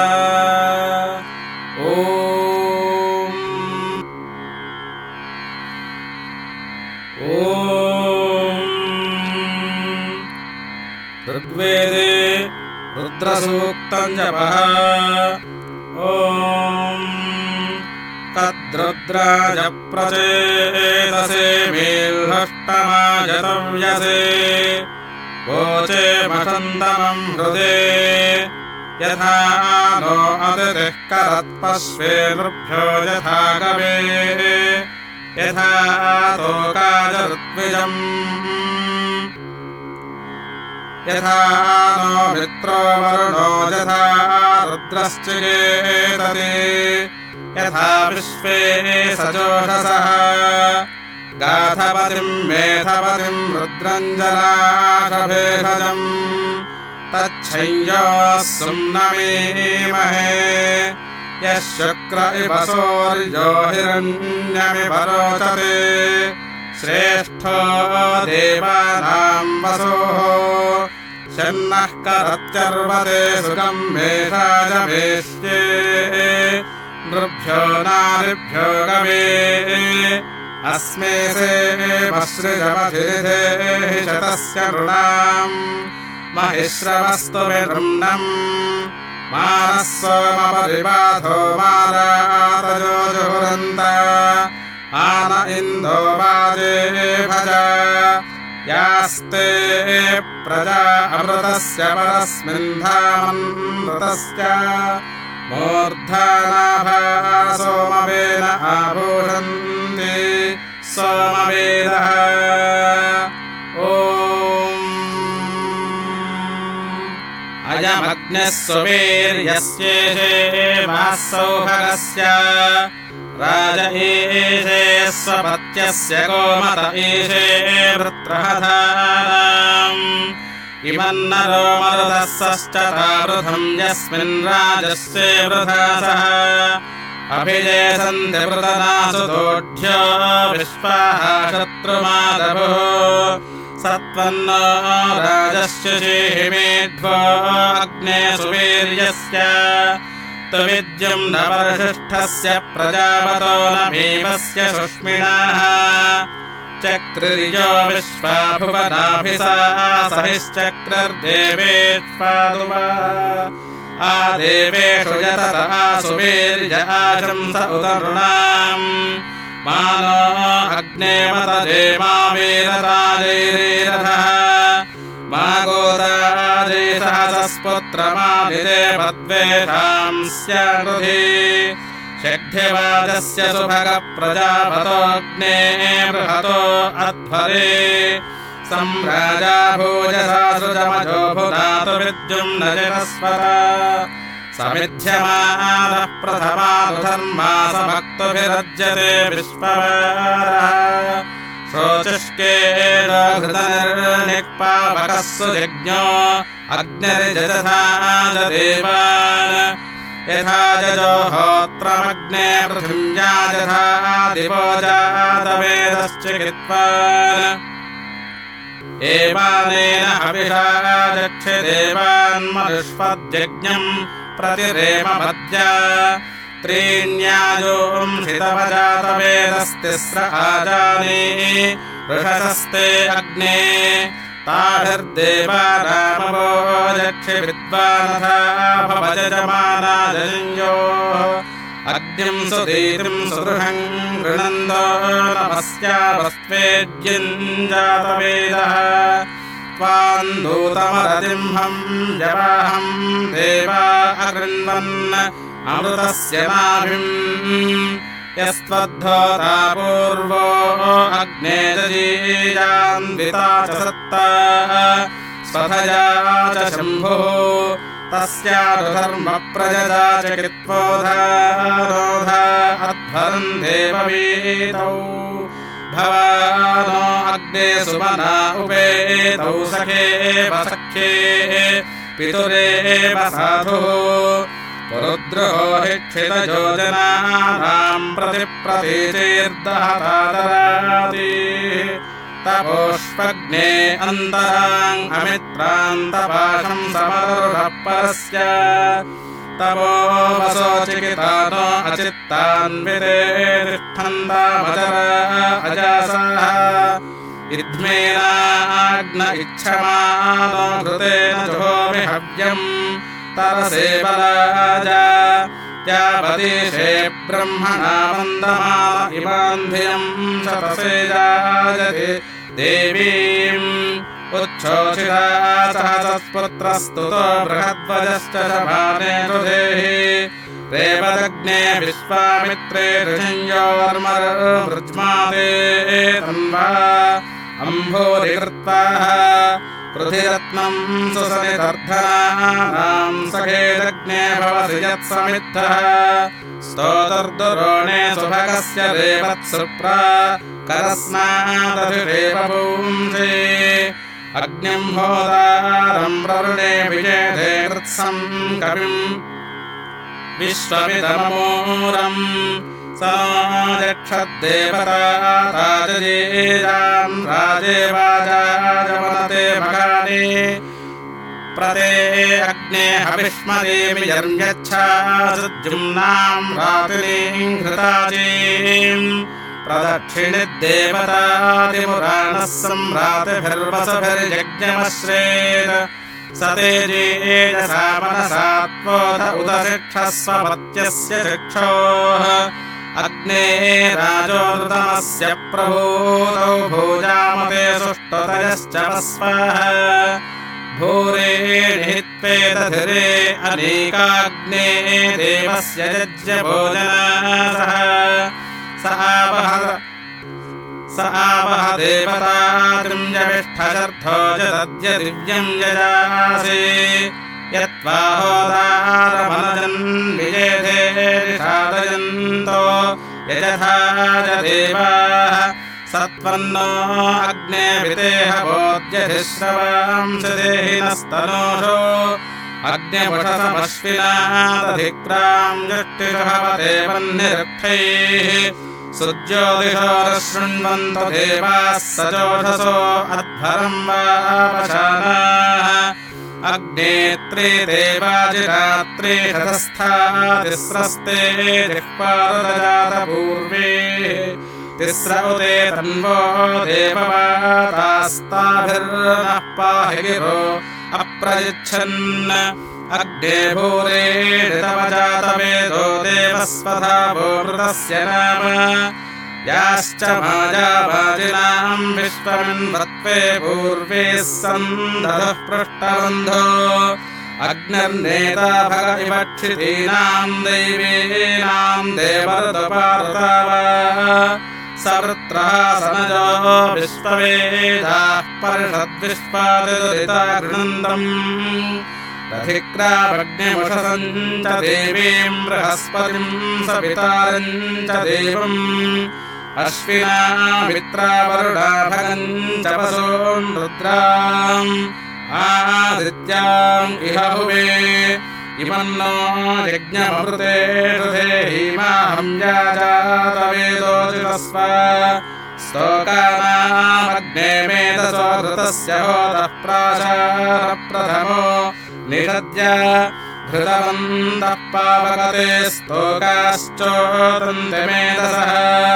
ऋग्वेदे रुद्रसूक्तम् जपः। ॐ तद्रुद्राज प्रचेतसे मेल्हष्टमायतव्यसे वोचे मषन्दमम् हृदे यथा नो अतिथिः करत्पश्वे नृभ्यो यथा गवे यथा तोकाय ऋत्विजम् यथा नो मित्रो वरुणो यथा रुद्रश्चिकेतति यथा विश्वे सजोषसः गाथपतिम् मेधपतिम् रुद्रञ्जलाशभेषजम् तच्छय्योः सुम्नमीमहे यः शुक्र इव सूर्यो हिरण्यमिव रोचते श्रेष्ठो देवानाम् वसुः शन्नः करत्यर्वते सुखम् मेषाजमेष्ये नृभ्यो नारिभ्यो गवे अस्मे सेवसृजमधिरिधेहि शतस्य नृणाम् महिश्रवस्तु विनृम्णम् मानः सोमपरिबाधो मारातजो जुहुरन्त आन इन्दो वाजे भज यास्ते प्रजा अमृतस्य परस्मिन् धामन्मृतस्य मूर्धानाभा सोमवेन आभूषन्ति सोमवेदः। ॐ अयमग्निः सुवीर्यस्येषे वासौभगस्य राज ईशे स्वपत्यस्य गोमत ईशे वृत्रहधानाम् इमन्नरो मरुतस्सश्च तावृथम् यस्मिन् राजस्ये वृथासः अभिजेसन्ति पृतनासु दोढ्यो विश्वाः शत्रुमादभुः सत्वन्नो राजस्युषीहिमेध्वो अग्ने सुवीर्यस्य तुविद्युम् न परिशिष्टस्य प्रजापतो न भीमस्य सुष्मिणाः चक्रिर्यो विश्वा भुवनाभिसा सहिश्चक्रर्देवेष्पादुवा आदेवेषु यतता सुवीर्य आशंस उत नृणाम् मानो अग्ने मतजेमा वीरराजैरीरथः मा गोदाजै सहसस्पुत्रमादिदे पद्वेषांस्याकृधि शग्ध्यवाजस्य सुभगप्रजापतोऽग्ने बृहतो अध्वरे सम्राजा भूजसा सृजमजो भुनातु विद्युम्न जगस्वरा समिध्यमानः प्रथमानुधर्मासभक्तुभिरज्यते विश्ववारः श्रोचिष्केदघृतनिर्निक्पावकः सुजज्ञो अग्निर्जजसा देवान् यथा जजो होत्रमग्ने पृथिव्या यथा दिवो जातवेदश्चिकित्वान् एवानेन हविषा जक्षे देवान्मनुष्पद्यज्ञम् प्रतिरेमभद्या त्रीण्यायोंषितवजातवेदस्तिस्र आजाने ऋषसस्ते अग्ने ताभिर्देवानामवो जक्षि विद्वानथा भवजमाना जजञ्जोः अग्निम् सुदीतिम् सुदृढम् गृणन्दो नमस्यावस्त्वेद्यम् जातवेदः त्वाम् दूतमरतिम्हम् जवाहम् देवा अगृह्णन् अमृतस्य नाभिम् यस्त्वद्धोता पूर्वो अग्ने दजीयान्विता च सत्ता स्वधया च शम्भुः तस्यानुधर्मप्रजदा च कृत्वोधारोधा अध्वरम् देववीतौ भवानो अग्ने सुमना उपेतौ सखेव सख्ये पितुरेव साधुः पुरुद्रो हिक्षितयोजनानाम् प्रतिप्रतीचीर्दहतादराति तपोष्पग्ने अन्तराम् अमित्रान्तपाशम् समरुषः परस्य तपो वसोचिकितानो अचित्तान्विते तिष्ठन्तामचरा अजासाः इद्मेनाग्न इच्छमानो घृतेन जुहोमि हव्यम् तरसे बलाजा यावतीशे ब्रह्मणा वन्दमान इमान् धियम् शतसे जायते देवीम् उच्छोषिता सहसस्पुत्रस्तुतो बृहद्वजश्च शभाने रुधेहि रेवदग्ने विश्वामित्रे ऋषिञ्जोर्मरुज्माते तन्वा अम्भोरिकृत्वाः पृथिरत्नम् सुसनिदर्धनानाम् सखेदग्ने भवसि यत्समिद्धः स्तोतर्दुरोणे सुभगस्य रेवत्सुप्रा करस्नादधिरेव पुंसि अग्निम् होदारम् प्रवृणे विजेधे कृत्सम् कविम् विश्वमिदमूरम् स यक्षद्देवता ताजयेजाम् राजे वाजाजमनते भगानि प्रते अग्ने हविष्मदेवि यर्म्यच्छासुद्युम्नाम् रातिनीम् घृताजीम् प्रदक्षिणिद्देवतादिपुराणः सम्रातिभिर्वसभिर्यज्ञमश्रेत् स तेजेजसा मनसा त्वोत उत शिक्षस्व पत्यस्य शिक्षोः अग्ने राजोदृतमस्य प्रभूतौ भूजामते सुष्टुतयश्च वस्वः भूरेणित्वेदधिरे अनेकाग्ने देवस्य यज्ञभोजनासः स आवह देवतात्रिञ्जविष्ठशर्थो जदद्य दिव्यम् यजासे यत्त्वाहोदारमनजन् विजेधे निषादयन्तो यजथा च देवाः सत्वन्नो अग्नेभितेह बोध्यधिश्रवांशदेहिनस्तनोषो अग्निपुषसमश्विना दधिक्राम् जुष्टिषहवते वह्निरुक्थैः सुज्योतिषो न शृण्वन्तो देवाः सजोषसो अध्वरम् वापशानाः अग्नेत्रे देवाजिरात्रे शतस्था तिस्रस्ते जिह्वारुदजातपूर्वे तिस्र उते तन्वो देववातास्ताभिर्नः पाहि गिरो अप्रयच्छन् अग्ने भूरे ऋतवजातवेदो देवस्वधा भूमृतस्य नाम याश्च माजावाजिनाम् विश्वमिन्वत्वे पूर्वे सन्दधः पृष्ठबन्धो अग्निर्नेता भग इव क्षितीनाम् दैवीनाम् देवऋतुपारुतावा सवृत्रः सनजो विश्ववेदाः परिषद्विश्वादिदुरिता गृणन्तम् दधिक्रामग्निमुषसम् च देवीम् बृहस्पतिम् सवितारम् च देवम् अश्विना मित्रावरुणा भगम् च वसून् रुद्राम् आदित्याम् इह हुवे इमन्नो यज्ञमृतेषु देहीमाहम् याजातवेदोचितस्व स्तोकानामग्ने मेधसो घृतस्य होतः प्राशारप्रथमो निषद्य घृतवन्तः पावकते स्तोकाश्चोदन्ते मेधसः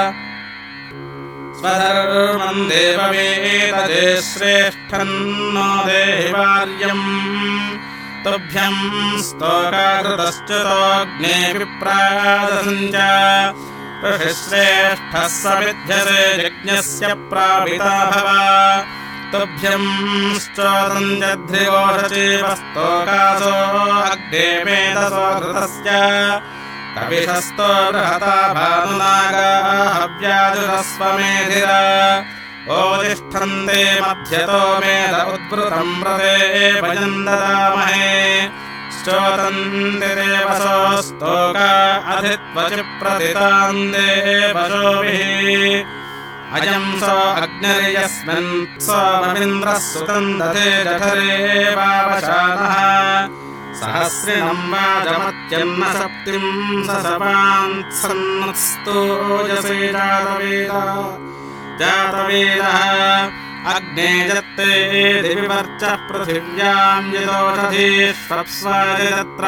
स्वधर्मम् देववेतजे श्रेष्ठन्नो देहि वार्यम् तुभ्यम् स्तोकाकृतश्च्युतोऽग्ने विप्रादसञ्च ऋषिश्रेष्ठः समिध्यसे यज्ञस्य प्रापिता भव तुभ्यम् श्चोदम् जध्रिवोषचेव स्तोकासो अग्ने मेधसो घृतस्य कविशस्तो बृहता भानुनागाः हव्याजुषस्वमेधिरा ओतिष्ठन्ते मध्यतो मेध उद्वृतम् व्रते भजम् ददामहे श्चोदन्ति देवसो स्तोका अधित्वचि प्रतितान् देवशोभिः अयम् सो अग्निर्यस्मिन् सोममिन्द्रः सुतम् दधे जठरे वावशानः सहस्रिणम् वाजमत्यन्न सप्तिम् ससपान्सन्नस्तोजसे जातवेदः अग्ने जत्ते दिविवर्चः पृथिव्याम् यदोषधीष्वप्स्वादितत्र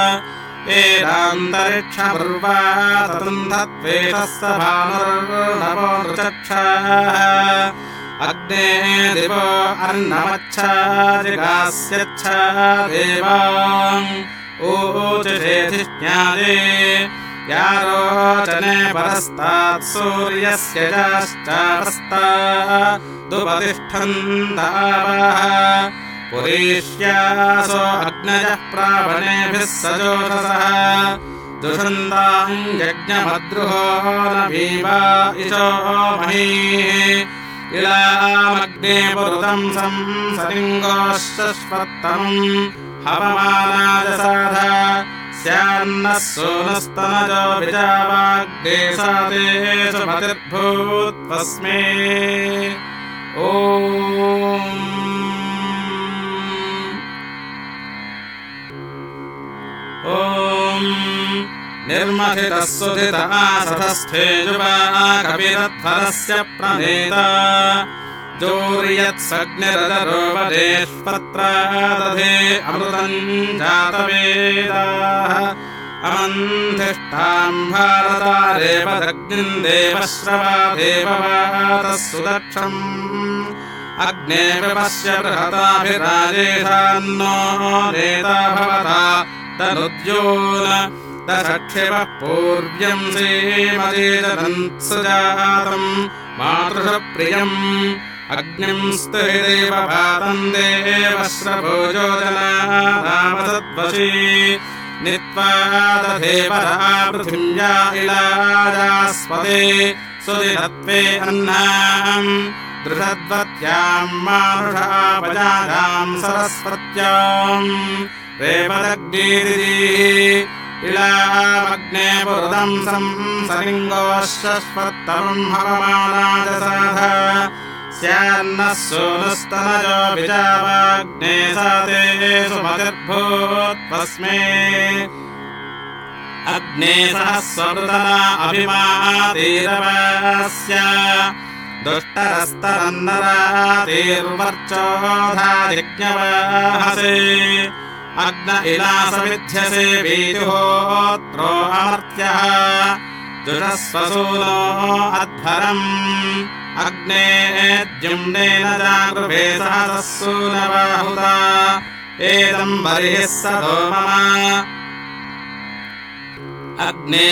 एदान्तरिक्षमुर्वा ततुन्धत्वेषः स भानुर्नवो नृचक्षः अग्ने दिवो अर्णमच्छा जिगास्यच्छा देवाम् ऊचुषेधिज्ञादे यारोचने परस्तात् सूर्यस्य चाश्चापस्तादुपतिष्ठन्तावः पुरीष्यासो अग्नयः प्रावणेभिः सजोषसः दुषन्ताम् यज्ञमद्रुहो न भीवा इशो महीः इलामग्ने पुरुतम् संसलिङ्गोश्चस्वत्तमम् हवमानाय स्यान्नः सोनस्तनजो विजावाग्ने साते सुमतिर्भूत्वस्मे ॐ निर्मथितः सुधितः सधस्थेजुवा कविरध्वरस्य प्रणेता जोर्यत्सग्निरदरोपदेष्पत्रा दधे अमृतम् जातवेदाः अमन्थिष्ठाम् भारतारेवदग्निम् देवश्रवा देववातः सुदक्षम् अग्ने विपश्य बृहताभिराजेशान्नो नेता भवता तनुद्योन दशक्षिवः पूर्व्यम् श्रीमतीजनन्सुजातम् मातृषप्रियम् अग्निम् स्तुहिदेव भातम् देवश्रभोजोजनादामसद्वशी नित्वा दधेवरा पृथिव्या इलाजास्पदे सुदिनत्वे अन्नाम् दृषद्वत्याम् मानुषापजाजाम् सरस्वत्याम् रेवदग्निरिः इळामग्ने पुरुदं संसरिङ्गोश्वत्तमं हवमानाजसाध स्यान्नः सूनुस्तनजो विजावाग्ने साते सुमतिर्भूत्वस्मे अग्ने सहस्वमृतना अभिमातीरवस्य दुष्टरस्तरन्नरातीर्वर्चोधाजिज्ञवाहसे अग्न इलासमिध्यसे वीतिहोत्रो अमर्त्यः जुषस्वसूनो अध्वरम् अग्ने द्युम्नेन जागृभे सहसः सूनबाहुता एदम् बर्हिः सदो मम अग्ने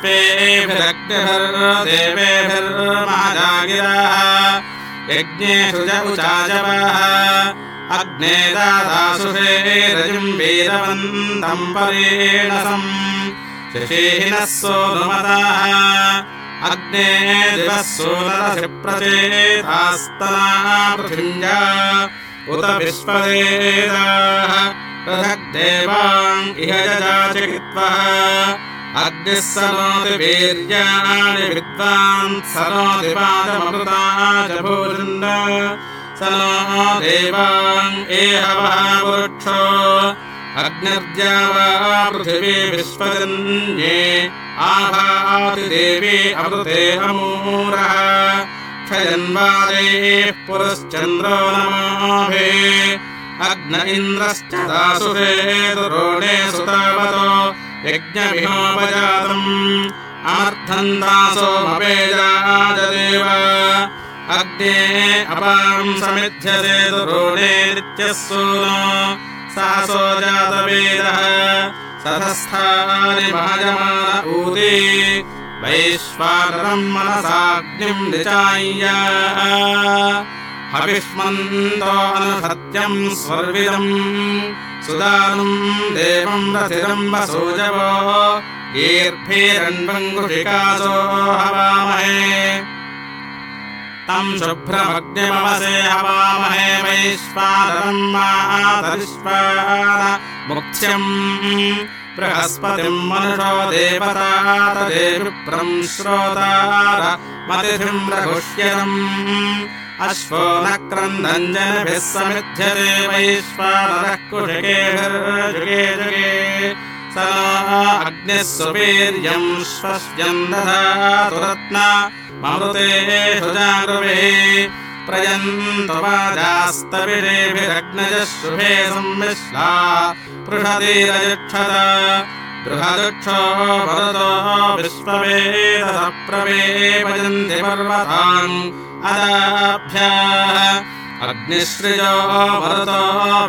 विश्वेभिरग्निभिर्देवेभिर्महाजागिराः यज्ञेषु च उचाजवः अग्ने दादासुषे रजिम् वीरवन्तम् परेणसम् शिशीहिनः सोनुमताः अग्ने दिवः सोनरसि प्रचेतास्तना पृथिव्या उत विश्ववेदाः रथग्देवान् इह जजाचिकित्वः अग्निः सनोति वीर्याणि विद्वान् सनोति पादममृता च भूषन् सनो देवान् एहवः पुरुक्षो अग्निर्द्यावा पृथिवी विश्वजन्ये आभाति देवी अमृते अमूरः क्षयन्वादेः पुरश्चन्द्रो नमोभे अग्न इन्द्रश्च दासुषे दुरोणे सुतावतो यज्ञविहोपजातम् अमर्थम् दासोमपेजाजदेव अग्ने अपाम् समिध्यसे दुरोणे नित्यः सूनो सहसो जातवेदः सतस्थानि महजमान ऊते वैश्वानरम् मनसाग्निम् निचाय्य हविष्मन्तो अनुसत्यम् स्वर्विदम् सुदानुम् देवम् रथिरम् वसूजवो गीर्भिरण्वङ्कुशिकासो हवामहे तम् शुभ्रमग्निमवसे हवामहे वैश्वानरम् मातरिश्वान मुक्ष्यम् बृहस्पतिम् मनुषो देवता तदेविप्रम् श्रोतार मतिथिम् रघुष्यरम् अश्वो न क्रन्दञ्जनभिः समिध्यते वैश्वानरः कुशिकेभिर्जुगे जुगे स नो अग्निः सुवीर्यम् श्वस्यम् दधातु रत्न ममृतेषु जागृवे प्रयन्तु वाजास्तविषेभिरग्नजः शुभे सम्मिश्ला पृषतीरजिक्षत बृहदक्षो भरतो विश्ववेदः प्रवेपयन्ति पर्वतान् अदाभ्याः अग्निश्रियो भरतो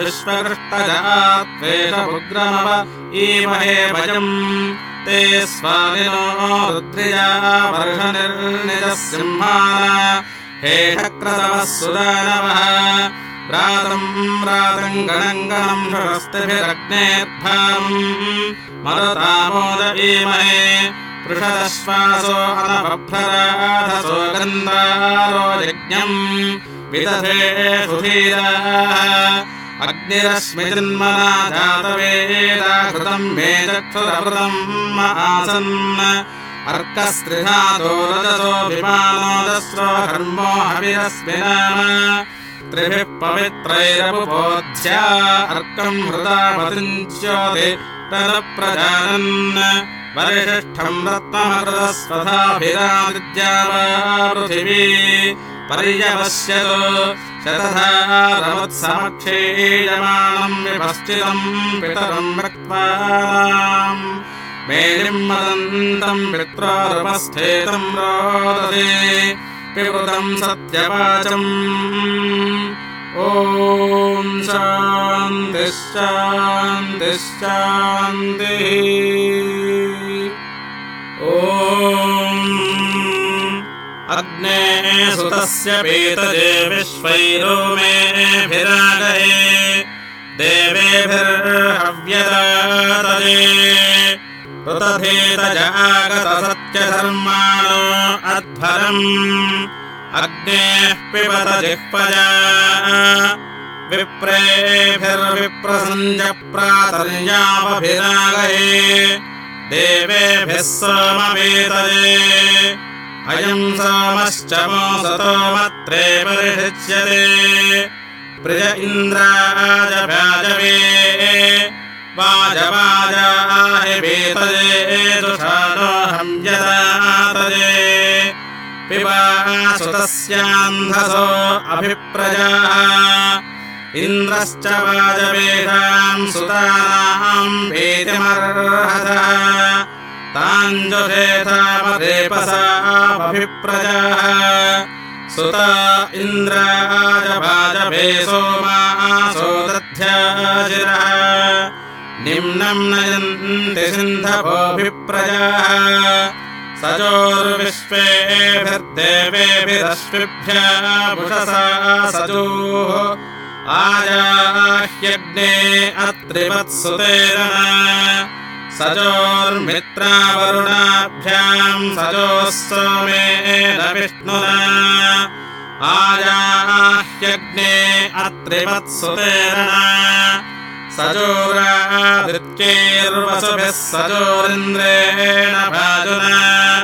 विश्वकृष्टजात्वेषमुग्रमव ईमहे भजम् ते स्वामिनो रुद्रिया वर्षनिर्निजः सिंहाना हेषक्रतवः सुदानवः रातम् रातम् गणम् गणम् षष्टिभिरग्नेर्भाम् मरुतामोद ईमहे पृषदश्वासो अनबभ्रराधसो गन्धारो यज्ञम् विदधे सुधीराः अग्निरश्मिजन्मना जातवेदा कृतम् मे चक्षुरमृतम् आसन् अर्कस्त्रिधातो रजसो विमानोदस्रो धर्मो हविरस्मिनाम त्रिभिः पवित्रैरपुपोध्या अर्कम् हृदापतिञ्च्योति तदप्रजानन् वरिष्ठम् रत्नमकृतस्वधाभिरादिद्या वा पृथिवी पर्यवस्यतो शतधारवत्समक्षीयमाणम् विपश्चितम् पितरम् रक्त्वानाम् मेलिम् मदन्तम् पित्रोरुपस्थेतम् रोदसे पिबृतम् सत्यवाचम् ॐ शान्तिः शान्तिः शान्तिः ॐ अग्ने सुतस्य पीतजे विश्वैरो मेभिरागहे देवेभिर्हव्यदातये ऋतधेतजागतसत्यधर्माणो अध्वरम् अग्नेः पिबत जिह्वजा विप्रेभिर्विप्रसञ्जप्रातर्यावभिरागहे देवेभ्यः सोमवेतये अयम् सोमश्च मोसतो मत्रे परिषिच्यते प्रिय इन्द्राय भाजवे वाजवाजाहि वेतये दुषाणोऽहं यदातये पिबा सुतस्यान्धसो अभिप्रजाः इन्द्रश्च वाजवेषाम् सुतानाम् वेतिमर्हतः ताञ्जुषेथामरेपसामभिप्रजाः सुता इन्द्राय वाजवे सोमासो दध्याशिरः निम्नम् नयन्ति सिन्धवोऽभिप्रजाः सजोर्विश्वेभिर्देवेभिरश्विभ्यः भुषसा सजोः आजाह्यग्ने अत्रिवत्सुतेरन सजोर्मित्रावरुणाभ्याम् सजोः सोमेन विष्णुना आजाह्यग्ने अत्रिवत्सुतेरन सजोरादित्यैर्वसुभिः सजोरिन्द्रेण भाजुना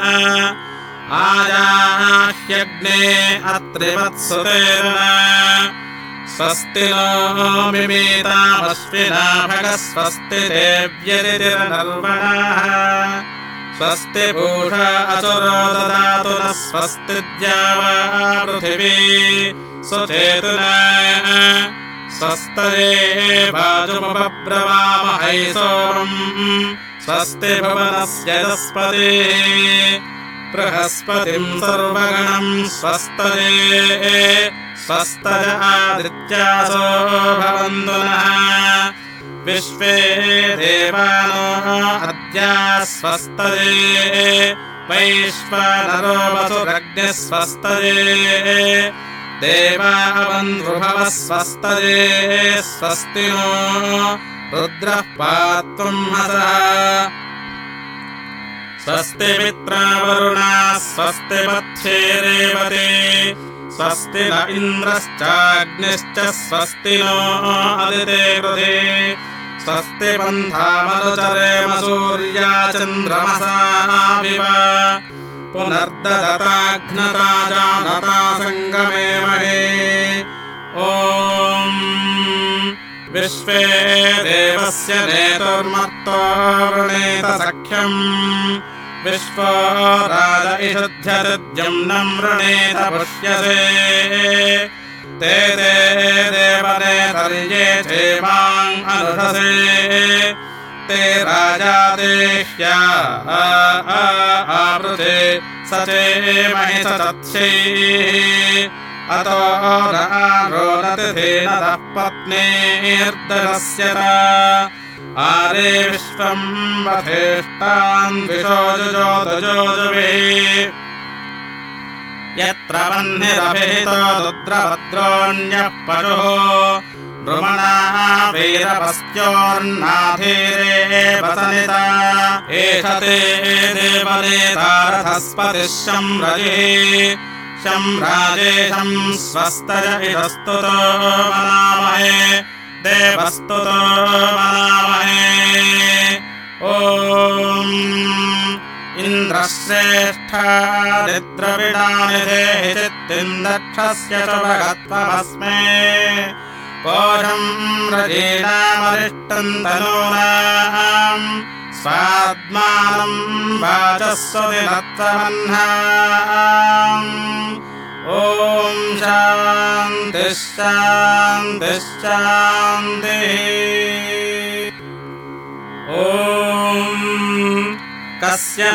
आजाह्यग्ने अत्रिवत्सुतेरन स्वस्ति नो मिमीतामश्विना भगः स्वस्ति देव्यतिर्नर्वणाः स्वस्ति पूषा असुरो ददातु नः स्वस्ति द्यावा पृथिवी सुचेतुना स्वस्तये वाजुमुपब्रवामहै सोमम् स्वस्ति भुवनस्य यजस्पतिः बृहस्पतिम् सर्वगणम् स्वस्तये स्वस्तय आदित्यासो भवन्तु नः विश्वे देवानो अद्या स्वस्तये वैश्वानरो वसुरग्निः स्वस्तये देवावन्धुभवः स्वस्तये स्वस्ति नो रुद्रः पात्वम् हसः स्वस्ति मित्रावरुणाः स्वस्ति वत्से रेवते स्वस्ति न इन्द्रश्चाग्निश्च स्वस्ति नो अदिते कृते स्वस्ति पन्थामनुचरेम सूर्या चन्द्रमसाविव पुनर्ददताघ्नता जानता सङ्गमे महे ॐ विश्वे देवस्य नेतुर्मत्तो वृणेत सख्यम् विश्वो राज इषुध्यतिद्युम्नम् वृणेत पुष्यसे ते ते देवनेतर्ये क्षेमाम् अनुषसे ते राजा देह्या आवृते स चेमहि स तत्स्यैः अतो न रोदतिथेन तः पत्नीर्दरस्य आरे विश्वम् वथेष्टान् विशोजुजोतुजोजुवे यत्र वह्निरभिहितो रुद्रभद्रोऽन्यः पशुः नृमणा वीरपस्योर्नाधीरे वसनिता एष ते देवनेतारथस्पतिः शम्रजिः शम्राजेशम् स्वस्तय इदस्तुतो मनामहे देवस्तुतो मनामहे ॐ इन्द्रश्रेष्ठादिद्रविडानिधेहि चित्तिन्दक्षस्य च भगत्वमस्मे कोशम् रजीणामरिष्टम् तनूनाम् स्वात्मानम् वाचस्वति नत्वमह्नाम् ॐ शान्तिः शान्तिः शान्तिः ॐ कस्य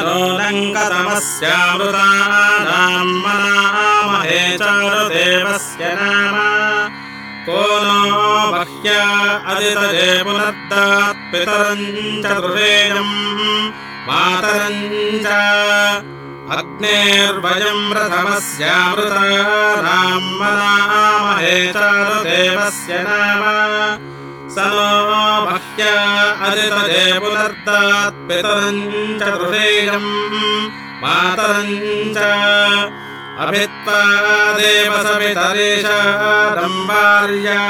नोऽलङ्कतमस्यामृतानाम् मनामहे चारुदेवस्य नाम को नो बह्या अदितये पुनर्दात् पितरम् च दृढेयम् मातरम् च अग्नेर्वयम् रथमस्यामृतानाम् मनामहे चारुदेवस्य नाम स नो बह्या अदितये पुनर्दात् पितरम् च दृढेयम् मातरम् च अभित्वा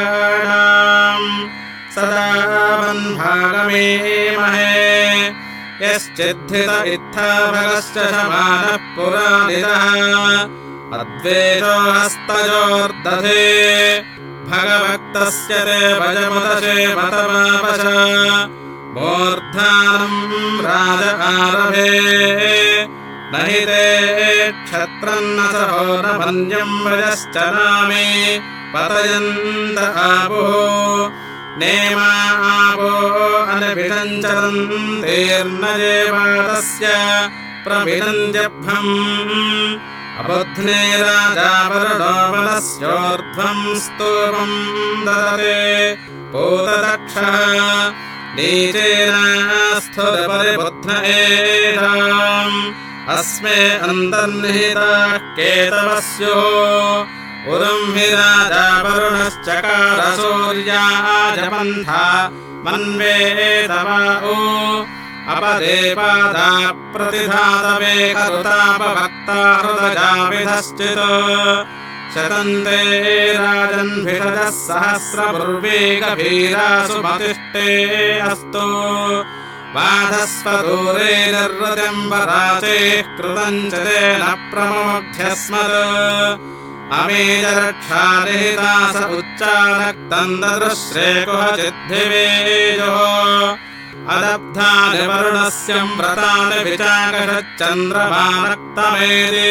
देवसवितरेशादम्बार्याणाम् सदा वन्भागमेमहे यश्चिद्धित इत्था भगश्च शमानः पुरादितः अद्वेषो हस्तयोर्दधे भगवक्तस्य ते भजमुदशे मतमापश मूर्धानम् राज आरभे न हि ते क्षत्रन्न सहो न मन्यम् वयश्च नामे पतयन्त आपुः नेमा आपो अनभिषञ्चरन्तेर्न जेवातस्य प्रभिनन्द्यभ्रम् अबुध्ने राजा वरुणो वनस्योर्ध्वम् स्तूपम् ददते पूतदक्षः नीचेन स्थुरपरिबुध्न एषाम् अस्मे अन्तर्निहिताः केतवस्युः उरुम् हि राजा वरुणश्चकार सूर्याय पन्था मन्वेतवाओ अपदेपादा प्रतिधातवे करुतापभक्ता हृदजाविधश्चित् शतन्ते राजन्भिषजः सहस्रपूर्वे गभीरासु मतिष्ठे अस्तु बाधस्वदूरे निर्वृतिम्बराचेः कृतम् च तेन प्रमोढ्यस्मत् अमेजरक्षानिहिता स उच्चानक्तम् ददृश्रे कुहचिद्धिवेजो अदब्धानि वरुणस्यम् व्रतानि विचाकषच्चन्द्रमानक्तमेति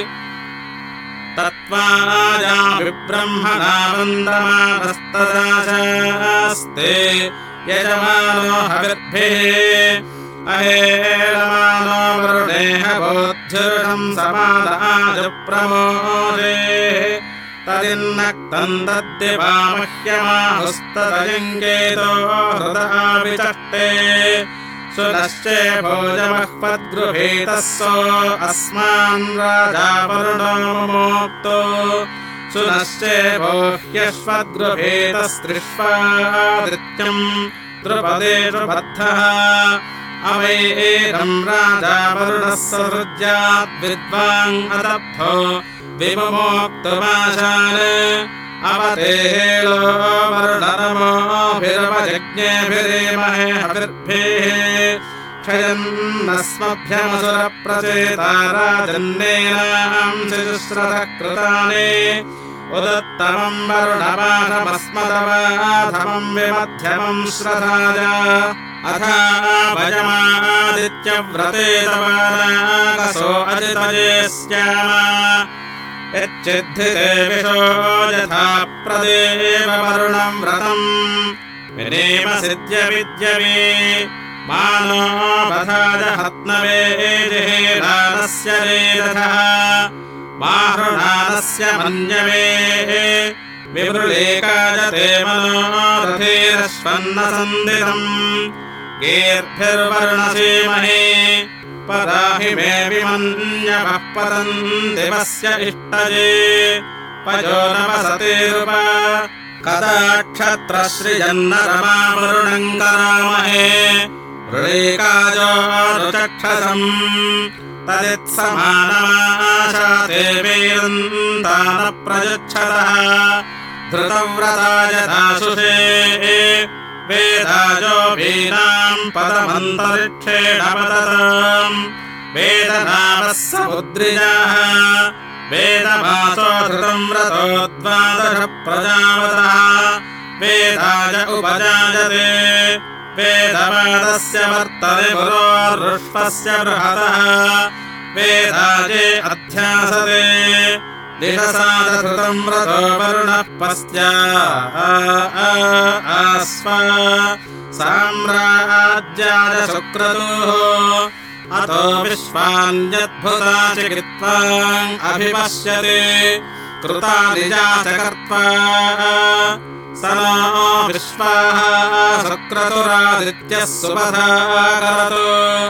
तत्त्वाजा विब्रह्मणा वन्दमानस्तदाशास्ते यजमानो हविर्भिः अहेलमानो वरुणेह बोध्युर्षम् समादाजुप्रमोदे तदिन्नक्तम् दद्दिवामह्यमाहुस्तदयङ्केतो हृदा विचष्टे सुनश्चे भोजमह्पद्गृहीतः सो अस्मान् राजा वरुणो मुमोक्तो सुनश्चे भोह्यश्वद्गृहीतस्त्रिष्वादित्यम् द्रुपदेषु बद्धः अवैरम् राजा वरुणः ससृज्याद्विद्वान् अदब्धो विमुमोक्तुमाशान् अवतेहेलो वरुणनमोभिरवजज्ञेभिरेमहे हविर्भिः क्षयन्नस्मभ्यमसुरप्रचेता राजन्नेनाम् शिशुश्रतः कृतानि उदत्तमम् वरुणपाशमस्मदवाधमम् विमध्यमम् श्रधाय अथा भजमादित्यव्रते तवानाकसो अजितये स्याम यच्चिद्धिते विशो यथा प्रदेव वरुणम् व्रतम् विनेम सिद्ध्य विद्यवे मानो वधाज हत्नवे जिहेलानस्य रेदथः माहृणानस्य मन्यवे विवृलेकाजते मनोरथेरश्वन्नसन्दितम् गीर्भिर्वर्णसीमहे पदाहि मे विमन्यवः पतन्ति वस्य इष्टजे पजो न वसतेरुप कदा क्षत्रश्रिजन्नरमा वरुणम् करामहे वृळीकाजोरुचक्षसम् तदित्समानमाशाते वेदन्तान प्रयुच्छतः धृतव्रताय दाशुषे वेदाजो वीराम् पदमन्तरिक्षेण पतताम् वेदनामः समुद्रिजाः वेदमासो धृतम् व्रतो द्वादश प्रजावतः वेदाय उपजायते वेदवादस्य वर्तते पुरोरुष्पस्य बृहतः वेदाये अध्यासते दिशसादधृतम् व्रतो वरुणः पस्त्या आस्वा साम्राज्याय सुक्रतुः अतो विश्वान्यद्भुता चिकित्वाम् अभिपश्यते कृता निजा च कर्त्वा स नो विश्वाः सुक्रतुरादित्यः सुपथा करतु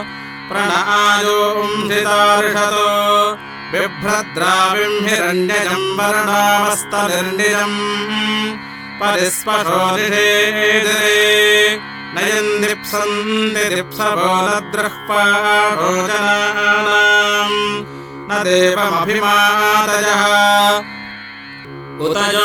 प्रणआयोंसितार्षतो बिभ्रद्राविम् हिरण्यजम् वर्णामस्तनिर्निजम् परिस्पशो निषेदे नयन् दिप्सन्ति दिप्सभो न द्रह्वा भोजनानाम् न देवमभिमातयः उतयो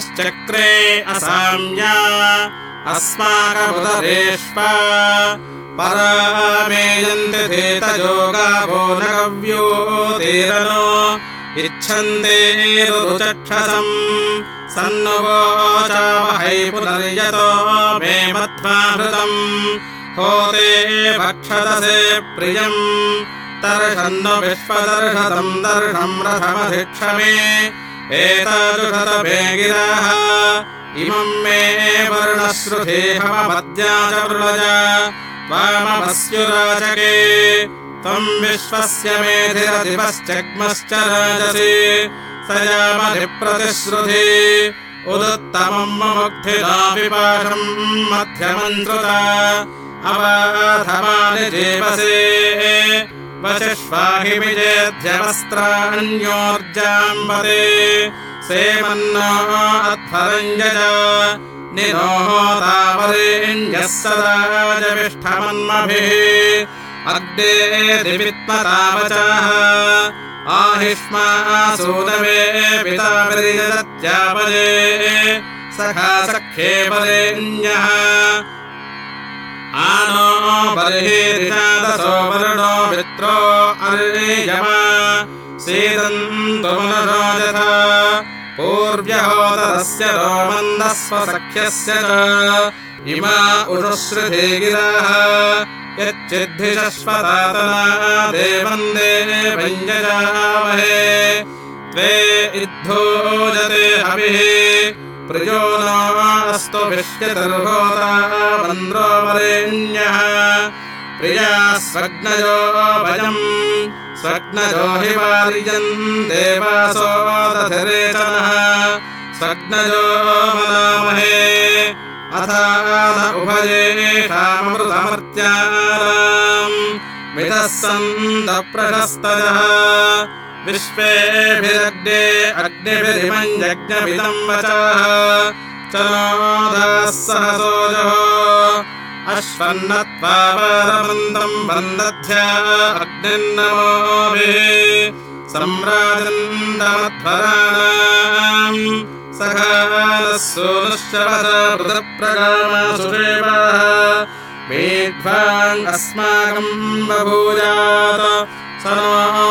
मानुषेष्वायश्चक्रे असाम्या अस्माकमुदरेष्वा परामेयन्ति धेतयोगावो न कव्यो तेरनो इच्छन्ते रुरुचक्षसम् सन्नुवोचावहै पुनर्यतो मे मध्वाहृतम् होते भक्षतसे प्रियम् तर्षन्नु विश्वदर्शतम् दर्शम् रथमधिक्षमे एतादृशतमे गिराः इमम् मे वर्णश्रुधेहमपद्या च वृणज त्वामवस्युराचके त्वम् विश्वस्य मेधिरधिपश्चग्मश्च राजसि स यामधिप्रतिश्रुधि उदुत्तमम् मुग्धिना विपाशम् मध्यमम् श्रुता अवाधमानि जीवसे वशिष्वाहि विजेध्यवस्त्राण्योर्जाम्बते सेमन्नो अध्वरञ्जज निरोहोतावरेण्यः सदा जविष्ठमन्मभिः अग्ने दिवित्मतावचाः आहिष्मासूनवे पिता विरिजत्यापजे सखा सख्ये वरेण्यः आनो बर्हिरिषादसो वरुणो मित्रो अर्यमा सीदन्तु मनसो यथा पूर्व्यहोतरस्य रोमन्दस्व सख्यस्य च इमा उषुश्रुधे गिराः यच्चिद्धिशश्वतातना देवम् देवञ्जजामहे त्वे इद्धोजते हविः प्रियो नोऽस्तु विश्यतिर्होता वन्द्रो वरेण्यः प्रिया स्वग्नयो भजम् स्वग्नयो हि वार्यम् देवासो दधिरेचनः स्वग्नयो मनामहे अथा न उभयेषामृतमर्त्यानाम् मितः सन्तप्रशस्तयः विश्वेभिरग्ने अग्निभिरिमम् यज्ञमिदम् वचः चनोदाः सहसोजः अश्वन्नत्वा वारवृन्दम् वन्दध्या अग्निर्नमोभिः सम्राजन्दमध्वराणाम् सखानः सूनुश्चवस पृथप्रगामसुरेवाः मेध्वान् अस्माकम् बभूयात् स नो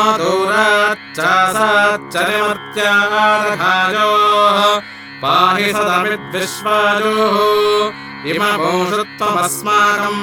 दूराच्चासाच्चरिमर्त्यादघायोः पाहि सदमिद्विश्वायोः इमभूषुत्वमस्माकम्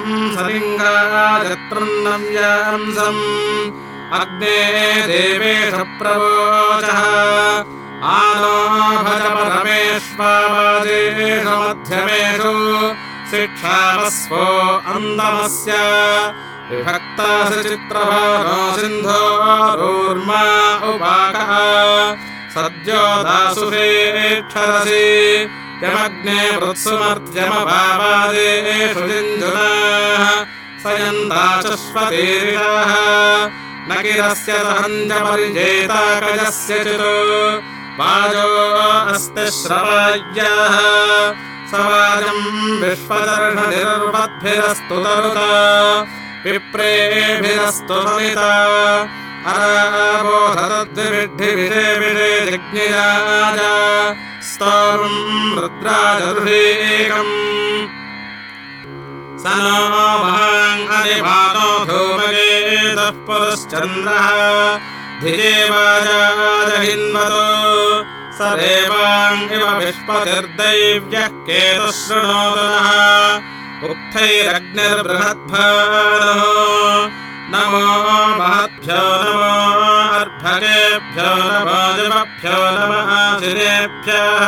सलिङ्गाजतृन्नव्यांसम् अग्ने देवेश प्रवोचः आनो भज परमेष्वाजेषु मध्यमेषु शिक्षावस्वो अन्दमस्य विभक्तासि चित्रभानो सिन्धोरूर्मा उपाकः सद्यो दासुषेक्षरसि यमग्ने वृत्सुमर्त्यमभावादेषु जिञ्जुनाः सयन्ताचुष्वतीरिषाः न किरस्य सहञ्जपरिजेताकजस्य चितो वाजो अस्ति श्रवाय्याः सवाजम् विश्वदर्शनिर्वद्भिरस्तु तरुता विप्रेभिरस्तु समिता अराबोधतद्विविड्ढिविषे विषे जिज्ञिराज स्तोमम् रुद्राजरुषेकम् स नो महान् अधिभानो धूमकेतुः पुरुश्चन्द्रः धिजेवाजाजहिन्वतो स देवान् इव विष्पतिर्दैव्यः केतुः शृणोतु नः उक्थैरग्निर्बृहद्भानो नमो महद्भ्यो नमो अर्भकेभ्यो नमो दिवभ्यो नमः आशिरेभ्यः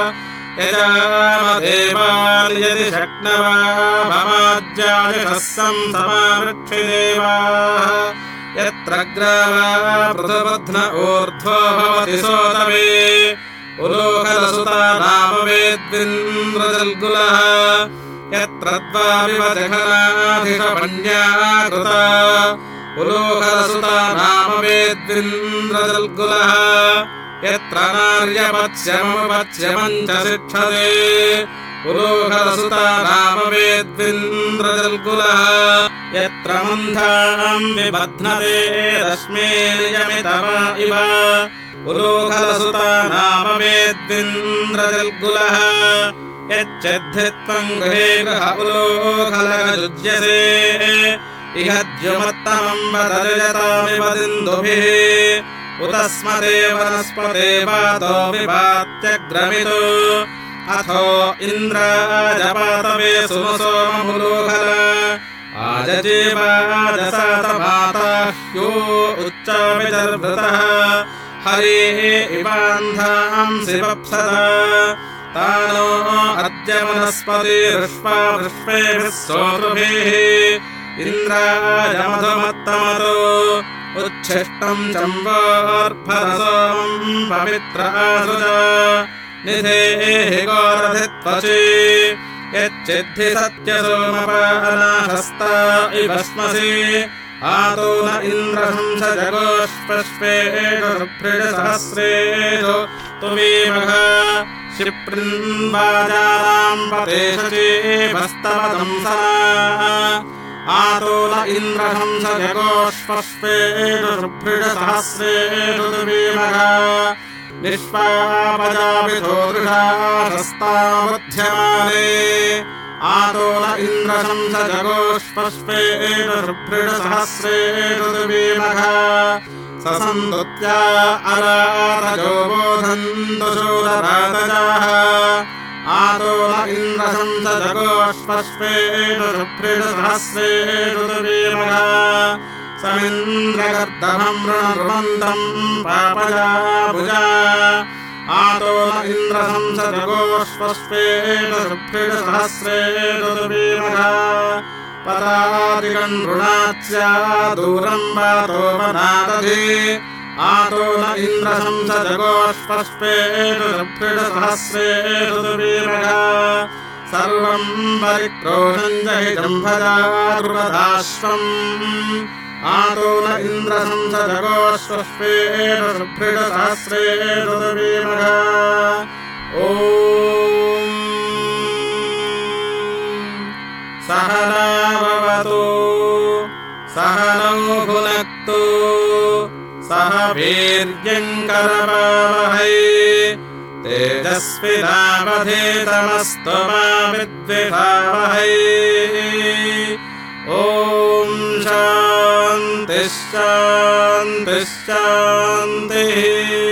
यजामदेवान् यदि शक्नवा भवाज्यायशः समावृक्षिदेवाः यत्र ग्रावा पृथुबध्न ऊर्ध्वो भवति सोतवे उलोकलसुता नाम वेद्विन्द्रजल्गुलः यत्र द्वाविव जघनाधिषपण्याकृता उलोकलसुता नाम वेद्विन्द्रजल्गुलः यत्र नार्यपच्यमपच्यमम् च शिक्षते उलोकलसुता नाम वेद्विन्द्रजल्गुलः यत्र मन्थाम् विबध्नते रश्मीर्यमितव इव उलोकलसुता नाम वेद्विन्द्रजल्गुलः यच्चिद्धित्वम् गृहे गृह उलोखलगजुज्यसे इह द्युमत्तमम् वदजतामिव दिन्दुभिः उतस्मते वनस्पते वातो विपात्यग्रमितो अथो इन्द्राजपातवे सुमसोममुलोखल आजजीवाजसातमाताह्यो उच्चाविदर्भृतः हरेः इवान्धांसि वप्सदा तानो अद्य वनस्पतिरुष्पा वृष्पेभिः सोतृभिः इन्द्राजमधुमत्तमतो उच्छिष्टम् चम्बोर्भरसोमम् पवित्रासुजा निधेहि गोरधित्वचि यच्चिद्धि सत्यसोमपानाशस्ता इव स्मसि आतो न इन्द्रशंसजगोष्पष्पेषु शुभ्रिडसहस्रेषु तुवीमघ क्षिप्रिन्वाजानाम् पतेशचेवस्तवदंसना आतो न इन्द्रशंसजगोष्पष्पेषु शुभ्रिडसहस्रेषु तुवीमघ निष्पापजापितो दृशाशस्तावध्यमाने आतो न इन्द्रशंसजगोष्पष्पेषु शुभ्रिडसहस्रेषु तुवीमघ ससन्दुत्या अरातजो बोधन्तु शूररातजाः आतो न इन्द्रशंसजगोष्पष्पेषु शुभ्रिडसहस्रेषु तुवीमघ समिन्द्रगर्दभम् ऋणरुमन्तम् पापजा भुजा आतो न इन्द्रशंसजगोष्पष्पेषु शुभ्रिडसहस्रेषु तुवीमघ पदादिगम् ऋणाच्या दूरम् वातोपनादधि आतो न इन्द्रशंसजगोष्पष्पेषु शुभ्रिडसहस्रेषु तुवीमघ सर्वम् परिक्रोशम् जहितम् भजा द्रुपदाश्वम् आतो न इन्द्रशंसजगोष्पष्पेषु शुभ्रिडसहस्रेषु तुवीमघ ॐ सहनाववतु सहनौ भुनक्तु सह वीर्यम् करवावहै तेजस्विनावधीतमस्तु मा विद्विषावहै ॐ शान्तिः शान्तिः शान्तिः।